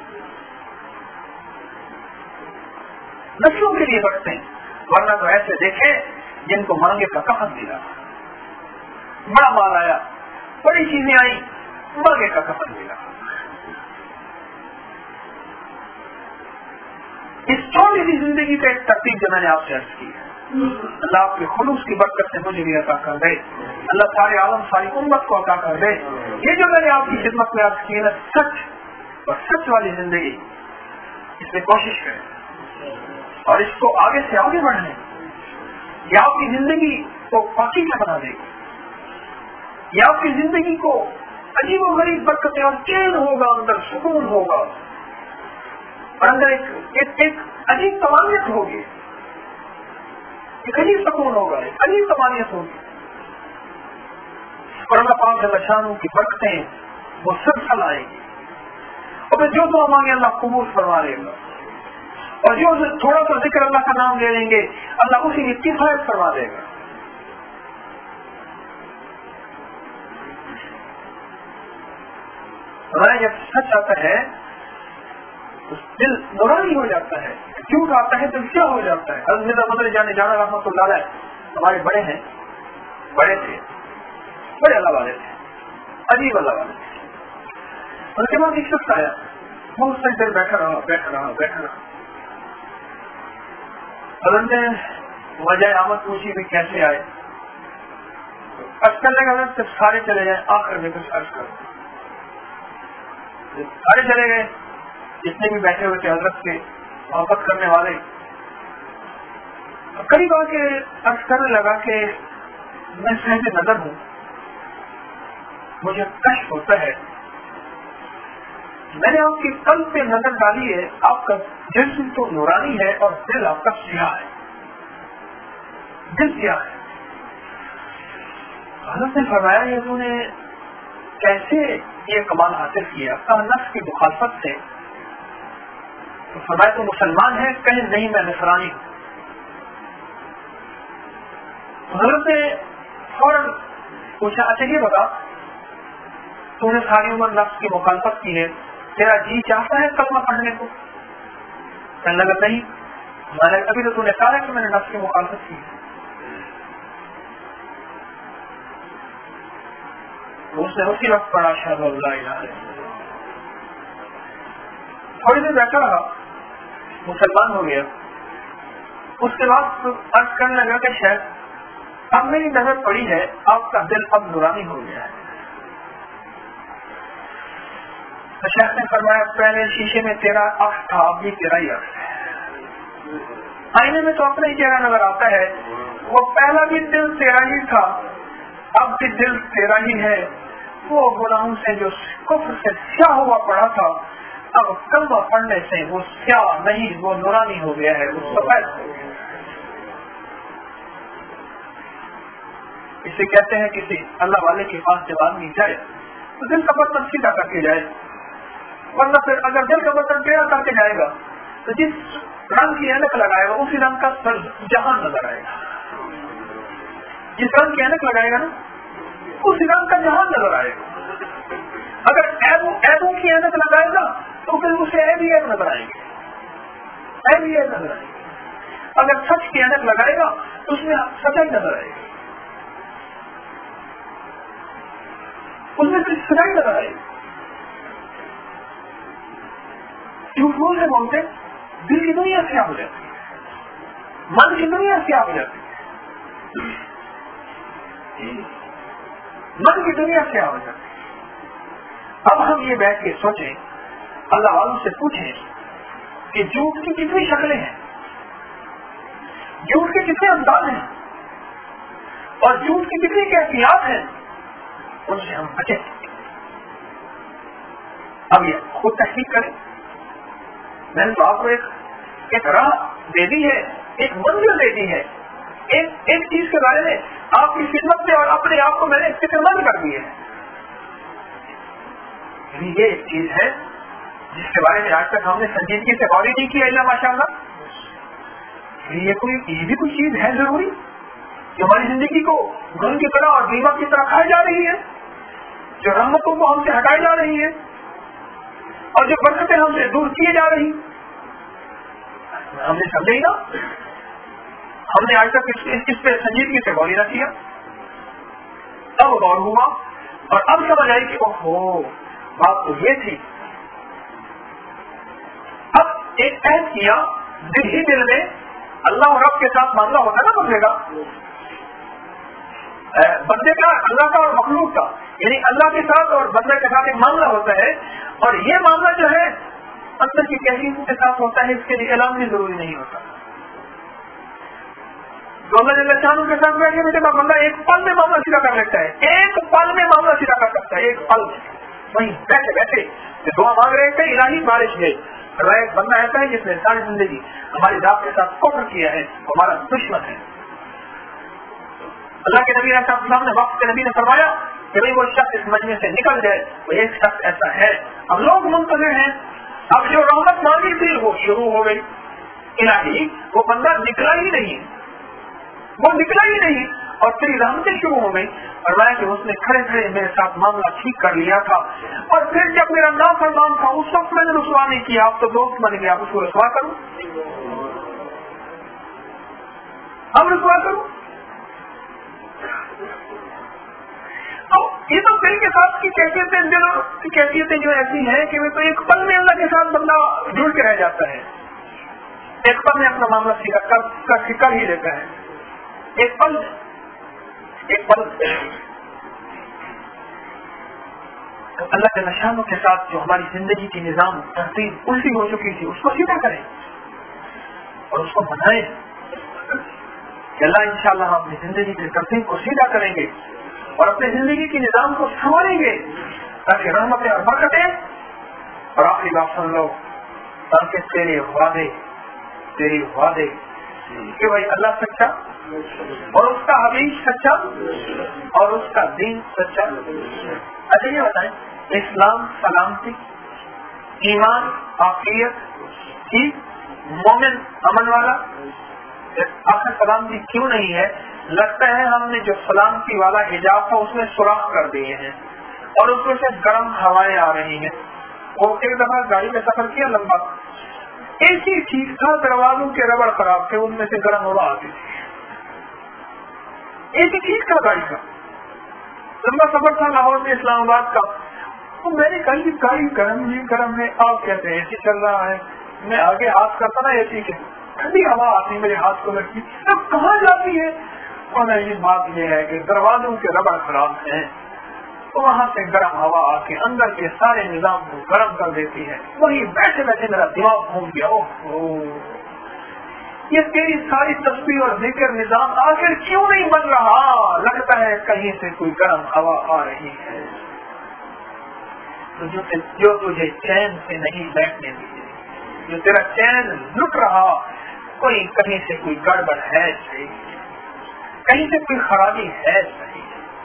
نسلوں کے لیے برکتیں، ورنہ تو ایسے دیکھیں جن کو مانگے کا کفن ملا، بڑا مال آیا، بڑی چیزیں آئی، مانگے کا کفن ملا. اس چھوٹی سی زندگی کا ایک ترتیب جو میں نے آپ سے عرض کی ہے، اللہ آپ کے خلوص کی برکت سے مجھے بھی عطا کر دے، اللہ سارے عالم ساری امت کو عطا کر دے. یہ جو میں نے آپ کی خدمت میں عرض کی ہے نا، سچ اور سچ والی زندگی، اس میں کوشش کریں اور اس کو آگے سے آگے بڑھنے. یہ آپ کی زندگی کو پاکیزہ بنا دے گی، یہ آپ کی زندگی کو عجیب و غریب برکتیں اور چین ہوگا، اندر سکون ہوگا اور اندر ایک عجیب طمانیت ہوگی، ایک عجیب سکون ہوگا، ایک عجیب طمانیت ہوگی. اور اللہ پاک جل شانہ کی برکتیں وہ سلسلہ آئے گی، اور پھر جو دعا مانگے اللہ قبول فرما لے گا، اور جو تھوڑا سا ذکر اللہ کا نام لے لیں گے اللہ اسی کی کفایت فرما دے گا. جب سچ آتا ہے تو دل نورانی ہو جاتا ہے، جھوٹ آتا ہے تو کیا ہو جاتا ہے. حضرت مدر جانے جانا رحمۃ اللہ علیہ ہمارے بڑے ہیں، بڑے تھے، بڑے اللہ والے تھے، عجیب اللہ والے تھے. ان کے بعد ایک شخص آیا، بہت ساری دیر بیٹھا رہا. حضرت نے وجہ آمد پوچھی بھی کیسے آئے. عرض کرنے کا حضرت سارے چلے جائیں، آخر میں کچھ عرض کرو. سارے چلے گئے جتنے بھی بیٹھے ہوئے تھے حضرت کے محبت کرنے والے. قریب آ کے عرض کرنے لگا کہ میں صاحب نظر ہوں، مجھے کشف ہوتا ہے، میں نے آپ کی قلب پہ نظر ڈالی ہے، آپ کا جسم تو نورانی ہے اور دل آپ کا سیاہ ہے، دل سیاہ ہے. حضرت نے فرمایا یہ تو نے کیسے یہ کمال حاصل کیا؟ نفس کی مخالفت سے. تو فرمایا تو مسلمان ہے؟ کہیں نہیں، میں نصرانی ہوں. حضرت نے فوراً پوچھا اچھا یہ بتا تو نے ساری عمر نفس کی مخالفت کی ہے، تیرا جی چاہتا ہے کلمہ پڑھنے کو؟ کہنے لگا نہیں، میں نے ابھی تو نے کہا کہ میں نے نفس کی مخالفت کی. اس نے اسی وقت پڑھا اشہد ان لا الہ الا اللہ. تھوڑی دیر بیٹھا رہا، مسلمان ہو گیا. اس کے بعد عرض کرنے لگا کہ شاید اب میری نظر پڑی ہے، آپ کا دل اب نورانی ہو گیا ہے. تو شیخ نے فرمایا پہلے شیشے میں تیرا عکس تھا، اب بھی تیرا ہی عکس ہے. آئینے میں تو اپنا ہی چہرہ نظر آتا ہے، وہ پہلا بھی دل تیرا ہی تھا، اب بھی دل تیرا ہی ہے. وہ گناہوں سے جو کفر سے سیاہ ہوا پڑا تھا، اب کلمہ پڑھنے سے وہ سیاہ نہیں، وہ نورانی ہو گیا ہے، وہ سفید ہو گیا. اسے کہتے ہیں کسی اللہ والے کے پاس جب آدمی جائے تو دل کا برتن سیدھا کر کے جائے، ورنہ پھر اگر دل کا برتن ٹیڑھا کر کے جائے گا تو جس رنگ کی اینک لگائے گا اسی رنگ کا سر جہان نظر آئے گا. جس رنگ کی اینک لگائے گا نا اسی رنگ کا جہان نظر آئے گا. اگر ایبوں کی اینک لگائے گا تو پھر اسے ایب ہی ایب نظر آئے گی، ایب ہی ایب نظر آئے گی. اگر سچ کی اینک لگائے گا تو اس میں سچائی نظر آئے گی، اس میں پھر سچائی نظر آئے گی. جھوٹ بولتے بولتے دل کی دنیا سیاہ ہو جاتی ہے، من کی دنیا سیاہ ہو جاتی ہے، من کی دنیا سیاہ ہو جاتی ہے. اب ہم یہ بیٹھ کے سوچیں، اللہ والوں سے پوچھیں کہ جھوٹ کی کتنی شکلیں ہیں، جھوٹ کے کتنے انداز ہیں اور جھوٹ کی کتنی کیفیات ہیں، ان سے ہم بچیں. اب یہ خود تحقیق کریں. میں نے تو آپ کو ایک راہ دے دی ہے، ایک منزل دے دی ہے، ایک چیز کے بارے میں آپ کی خدمت میں اور اپنے آپ کو میں نے فکر مند کر دی ہے. یہ ایک چیز ہے جس اس کے بارے میں آج تک ہم نے سنجیدگی سے غور نہیں کیا الا ماشاءاللہ. یہ بھی کوئی چیز ہے ضروری جو ہماری زندگی کو گن کی طرح اور دیمک کی طرح کھائی جا رہی ہے, جو رحمتوں کو ہم سے ہٹائی جا رہی ہے اور جو برکتیں ہم سے دور کیے جا رہی. ہم نے سمجھے نا, ہم نے آج تک اس پہ سنجیدگی سے غور نہ کیا. اب غور ہوا اور اب سمجھ آئی کہ اوہو بات تو یہ تھی. اب ایک عہد کیا دل ہی دل میں, اللہ اور رب کے ساتھ معاملہ ہوتا نا بندے کا, بندے کا اللہ کا اور مخلوق کا, یعنی اللہ کے ساتھ اور بندے کے ساتھ ایک معاملہ ہوتا ہے, اور یہ معاملہ جو ہے اندر کی کیفیت کے ساتھ ہوتا ہے, اس کے لیے اعلان بھی ضروری نہیں ہوتا. تو اللہ جل شانہ کے ساتھ بیٹھے بیٹھے بندہ ایک پل میں معاملہ سیدھا کر لیتا ہے, ایک پل میں معاملہ سیدھا کر سکتا ہے, ایک پل میں وہیں بیٹھے بیٹھے دعا مانگ رہے تھے الہی بارش ہے. ایک بندہ ایسا ہے جس نے ساری زندگی ہماری ذات کے ساتھ کفر کیا ہے, ہمارا دشمن ہے. اللہ کے نبی علیہ السلام نے وقت کے نبی نے فرمایا کہ بھائی وہ شخص اس مجمع سے نکل جائے, وہ ایک شخص ایسا ہے. اب لوگ منتظر ہیں, اب جو رحمت مانگی تھی وہ شروع ہو گئی. الہی وہ بندہ نکلا ہی نہیں, اور پھر رحمتیں شروع ہو گئی. فرمایا کہ اس نے کھڑے کھڑے میرے ساتھ معاملہ ٹھیک کر لیا تھا, اور پھر جب میرا نافرمان تھا اس وقت میں نے رسوا نہیں کیا, اب تو دوست بن گیا, اب اس کو رسوا کروں, اب رسوا کروں. تو یہ تو دل کے ساتھ کی کیفیتیں جو ایسی ہیں کہ وہ تو ایک پل میں اللہ کے ساتھ بندہ جڑ کے رہ جاتا ہے, ایک پل میں اپنا معاملہ سیدھا کر ہی لیتا ہے. ایک پل اللہ کے نشانوں کے ساتھ جو ہماری زندگی کی نظام ترتیب الٹی ہو چکی تھی اس کو سیدھا کریں اور اس کو بنائیں کہ اللہ انشاءاللہ ہم اپنی زندگی کی ترتیب کو سیدھا کریں گے اور اپنی زندگی کے نظام کو سنبھالیں گے تاکہ رحمتیں اور برکتیں. اور آخری بات سن لو, تاکہ تیرے وعدے کہ بھائی اللہ سچا اور اس کا حبیب سچا اور اس کا دین سچا. اچھا یہ بتائیں, اسلام سلامتی, ایمان عافیت, مومن امن والا, آخر سلامتی کیوں نہیں ہے؟ لگتا ہے ہم نے جو سلامتی والا حجاب تھا اس میں سوراخ کر دیے ہیں اور اس میں سے گرم ہوائیں آ رہی ہیں. وہ ایک دفعہ گاڑی میں سفر کیا لمبا, ایسی ٹھیک تھا, دروازوں کے ربڑ خراب تھے, ان میں سے گرم ہوا آتی تھی. ایسی ٹھیک تھا گاڑی کا, لمبا سفر تھا لاہور سے اسلام آباد کا. تو میں نے کہا کہ گاڑی گرم ہے, آپ کہتے ہیں اے سی چل رہا ہے. میں آگے ہاتھ کرتا نا اے سی کے, ٹھنڈی ہوا آتی میرے ہاتھ کو لگتی, اب کہاں جاتی ہے؟ اور یہ بات یہ ہے کہ دروازوں کے ربڑ خراب ہیں, تو وہاں سے گرم ہوا آ کے اندر کے سارے نظام کو گرم کر دیتی ہے. وہی بیٹھے بیٹھے میرا دماغ گھوم گیا, یہ تیری ساری تسبیح اور ذکر نظام آخر کیوں نہیں بن رہا؟ لگتا ہے کہیں سے کوئی گرم ہوا آ رہی ہے جو تجھے چین سے نہیں بیٹھنے دیجیے, جو تیرا چین لٹ رہا, کوئی کہیں سے کوئی گڑبڑ ہے صحیح, کہیں سے کوئی خرابی ہے صحیح.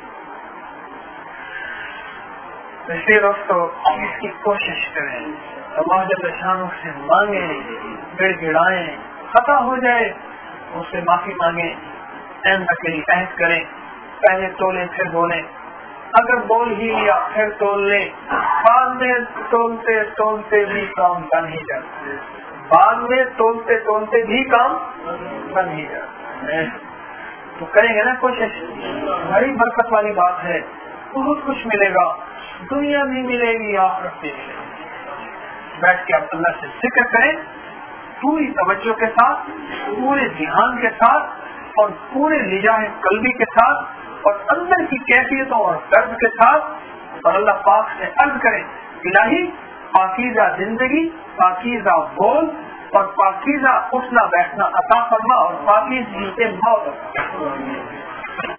اس لیے دوستو اس کی کوشش کریں, اللہ جل شانہ سے مانگیں, گڑ گڑائیں, خطا ہو جائے اس سے معافی مانگیں, عہد کریں, پہلے تولیں پھر بولیں, اگر بول ہی لیا پھر تول لیں, بعد میں تولتے تولتے بھی کام بن ہی جاتا ہے, بعد میں تولتے تولتے بھی کام بن ہی جاتا ہے. تو کریں گے نا کوشش, بڑی برکت والی بات ہے, بہت کچھ ملے گا, دنیا بھی ملے گی آخرت بھی ملے گی. بیٹھ کے آپ اللہ سے ذکر کریں پوری توجہ کے ساتھ, پورے دھیان کے ساتھ اور پورے نجاح قلبی کے ساتھ اور اندر کی کیفیتوں اور درد کے ساتھ, اور اللہ پاک سے عرض کریں الہی پاکیزہ زندگی, پاکیزہ بول اور پاکیزہ اٹھنا بیٹھنا عطا فرما اور پاکیزگی سے موت عطا فرما.